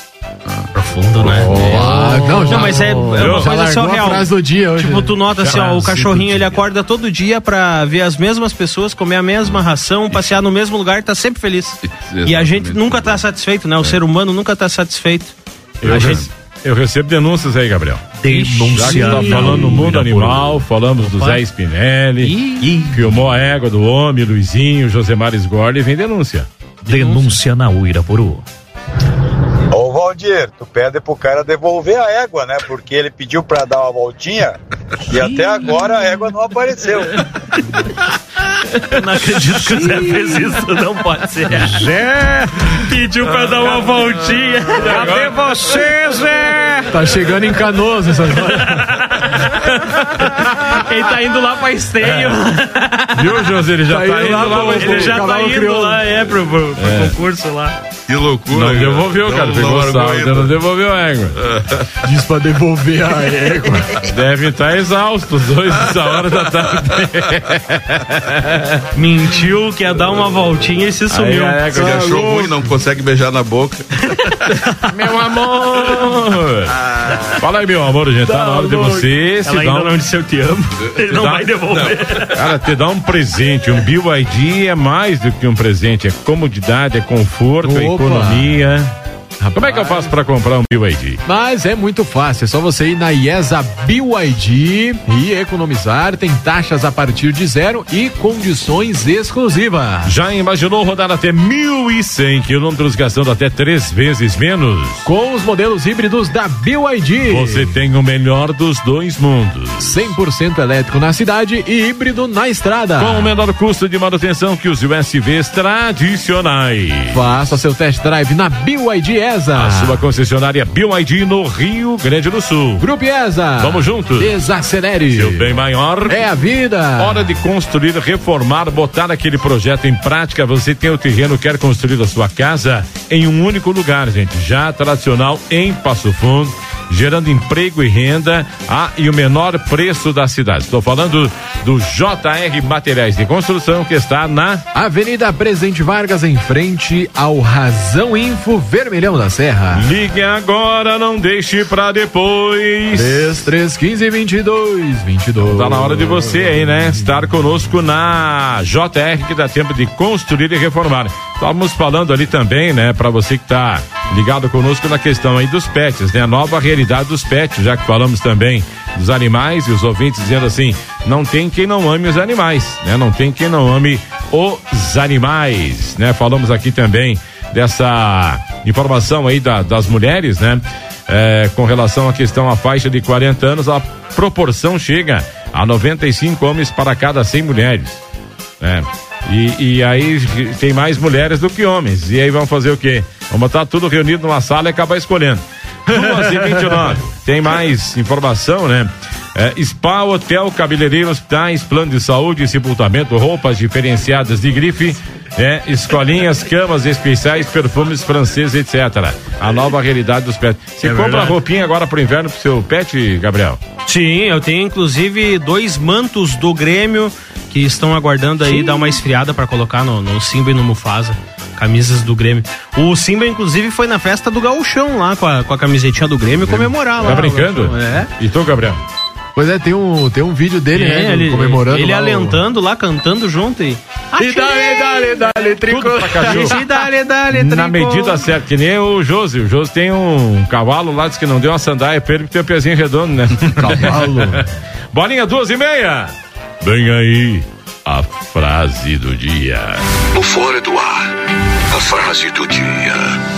S3: Profundo, né?
S2: Ah, não, já,
S3: Não, mas é, é uma
S2: já
S3: coisa assim,
S2: largou
S3: ó,
S2: a
S3: real.
S2: frase do dia hoje.
S3: Tipo, tu nota assim, ó, o
S2: Frase
S3: cachorrinho
S2: do
S3: ele
S2: dia.
S3: acorda todo dia pra ver as mesmas pessoas, comer a mesma ração, passear no mesmo lugar, tá sempre feliz. E a gente
S4: Exatamente.
S3: nunca tá satisfeito, né? O ser humano nunca tá satisfeito.
S1: Eu,
S3: A
S1: re-
S3: gente...
S1: eu recebo denúncias aí, Gabriel.
S9: Denúncia.
S1: Já que tá falando no mundo animal, falamos do Zé Spinelli, filmou a égua do homem, Luizinho, Josemar Sgorli, e vem denúncia.
S7: Denúncia na Uirapuru.
S11: Ô Valdir, tu pede pro cara devolver a égua, né? Porque ele pediu pra dar uma voltinha e até agora a égua não apareceu.
S3: Eu não acredito que o Zé fez isso, não pode ser. Zé pediu pra dar uma voltinha. Cadê você, Zé?
S2: Tá chegando em Canoas essa
S3: Ele tá indo lá pra esteio.
S1: Viu, José? Ele já
S2: Tá
S1: tá,
S2: indo
S1: indo
S2: lá
S1: lá,
S2: pro-
S1: mas
S3: Ele já tá
S2: Cavalo
S3: indo
S2: crioulo.
S3: lá, é, pro, pro, pro concurso lá.
S4: Que loucura.
S1: não devolveu,
S4: Não-
S1: cara.
S4: não
S1: Pegou
S4: largou
S1: saldo,
S4: ainda.
S1: não devolveu a égua.
S2: Diz pra devolver a égua.
S1: Devem estar exaustos, os dois, essa hora da tarde.
S3: Mentiu que ia dar uma voltinha e se sumiu.
S1: Aí a égua
S4: Ele
S1: já
S4: achou
S1: achou
S4: ruim, não consegue beijar na boca.
S1: Meu amor! Fala aí, meu amor, a gente tá na hora de você se
S3: Ela
S1: dá
S3: ainda
S1: um...
S3: não disse eu te amo. Ele não
S1: dá-
S3: vai devolver.
S1: Cara, te dá um presente, um B Y D é mais do que um presente, é comodidade, é conforto, é
S2: Opa.
S1: economia. Como é que eu faço pra comprar um B Y D?
S2: Mas é muito fácil, é só você ir na IESA B Y D e economizar. Tem taxas a partir de zero e condições exclusivas.
S1: Já imaginou rodar até mil e cem quilômetros gastando até três vezes menos?
S2: Com os modelos híbridos da B Y D,
S1: você tem o melhor dos dois mundos.
S2: cem por cento elétrico na cidade e híbrido na estrada.
S1: Com o menor custo de manutenção que os U S Vs tradicionais.
S2: Faça seu test drive na B Y D ESA.
S1: A sua concessionária B Y D no Rio Grande do Sul.
S2: Grupo ESA.
S1: Vamos juntos.
S2: Desacelere.
S1: Seu bem maior
S2: é a vida.
S1: Hora de construir, reformar, botar aquele projeto em prática. Você tem o terreno, quer construir a sua casa em um único lugar, gente. Já tradicional em Passo Fundo, gerando emprego e renda, ah, e o menor preço da cidade. Estou falando do J R Materiais de Construção, que está na
S2: Avenida Presidente Vargas, em frente ao Razão Info, Vermelhão da Serra.
S1: Ligue agora, não deixe pra depois.
S2: três três um cinco, vinte e dois, vinte e dois.
S1: Tá na hora de você aí, né? Estar conosco na J R, que dá tempo de construir e reformar. Estávamos falando ali também, né, pra você que tá ligado conosco na questão aí dos pets, né? A nova realidade dos pets, já que falamos também dos animais e os ouvintes dizendo assim, não tem quem não ame os animais, né? Não tem quem não ame os animais, né? Falamos aqui também dessa informação aí da, das mulheres, né? É, com relação à questão à faixa de quarenta anos, a proporção chega a noventa e cinco homens para cada cem mulheres, né? E, e aí tem mais mulheres do que homens. E aí vamos fazer o quê? Vamos estar tudo reunido numa sala e acabar escolhendo. duas e vinte e nove. Tem mais informação, né? É, spa, hotel, cabeleireiro, hospitais, plano de saúde, sepultamento, roupas diferenciadas de grife, é, escolinhas, camas especiais, perfumes franceses, etcétera. A nova realidade dos pets. Você
S3: É
S1: compra
S3: verdade.
S1: roupinha agora pro inverno pro seu pet, Gabriel?
S3: Sim, eu tenho inclusive dois mantos do Grêmio que estão aguardando aí dar uma esfriada pra colocar no, no Simba e no Mufasa. Camisas do Grêmio. O Simba, inclusive, foi na festa do Gauchão lá com a, com a camisetinha do Grêmio comemorar lá.
S1: Tá brincando?
S3: É.
S1: E tu, Gabriel?
S2: Pois é, tem um, tem um vídeo dele,
S3: É,
S2: né?
S3: ele,
S2: comemorando.
S3: ele
S2: lá
S3: alentando lá, cantando junto e.
S2: E dale, dale, dale, tricô.
S1: Tudo pra cachorro.
S3: E dale, dale,
S1: Na
S3: tricô.
S1: medida certa, que nem o Josi. O Josi tem um cavalo lá, diz que não deu uma sandália pra ele, porque tem o pezinho redondo, né?
S2: Cavalo.
S1: Bolinha duas e meia. Vem aí a frase do dia.
S10: No Fora do Ar, a frase do dia.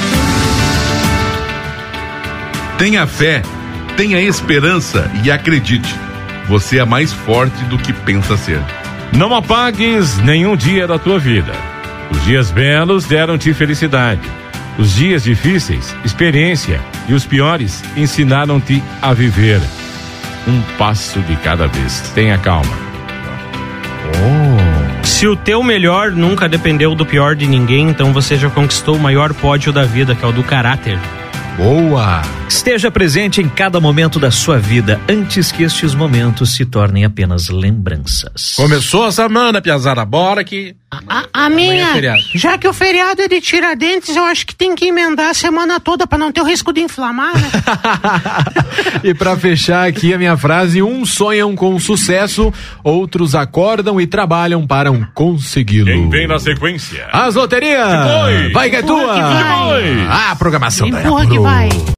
S4: Tenha fé, tenha esperança e acredite. Você é mais forte do que pensa ser.
S1: Não apagues nenhum dia da tua vida. Os dias belos deram-te felicidade. Os dias difíceis, experiência. E os piores ensinaram-te a viver. Um passo de cada vez. Tenha calma.
S3: Se o teu melhor nunca dependeu do pior de ninguém, então você já conquistou o maior pódio da vida, que é o do caráter.
S2: Boa!
S9: Esteja presente em cada momento da sua vida, antes que estes momentos se tornem apenas lembranças.
S5: Começou a semana, piazada, bora que...
S6: A, a minha,
S5: é feriado.
S6: já que o feriado é de Tiradentes, eu acho que tem que emendar a semana toda pra não ter o risco de inflamar, né?
S2: E pra fechar aqui a minha frase, uns sonham com sucesso, outros acordam e trabalham para um consegui-lo.
S1: Quem vem na sequência?
S2: As loterias!
S1: Que foi?
S2: Vai que é
S6: Empurra
S2: tua!
S6: que vai.
S2: Ah, a programação da
S6: Empurra que vai.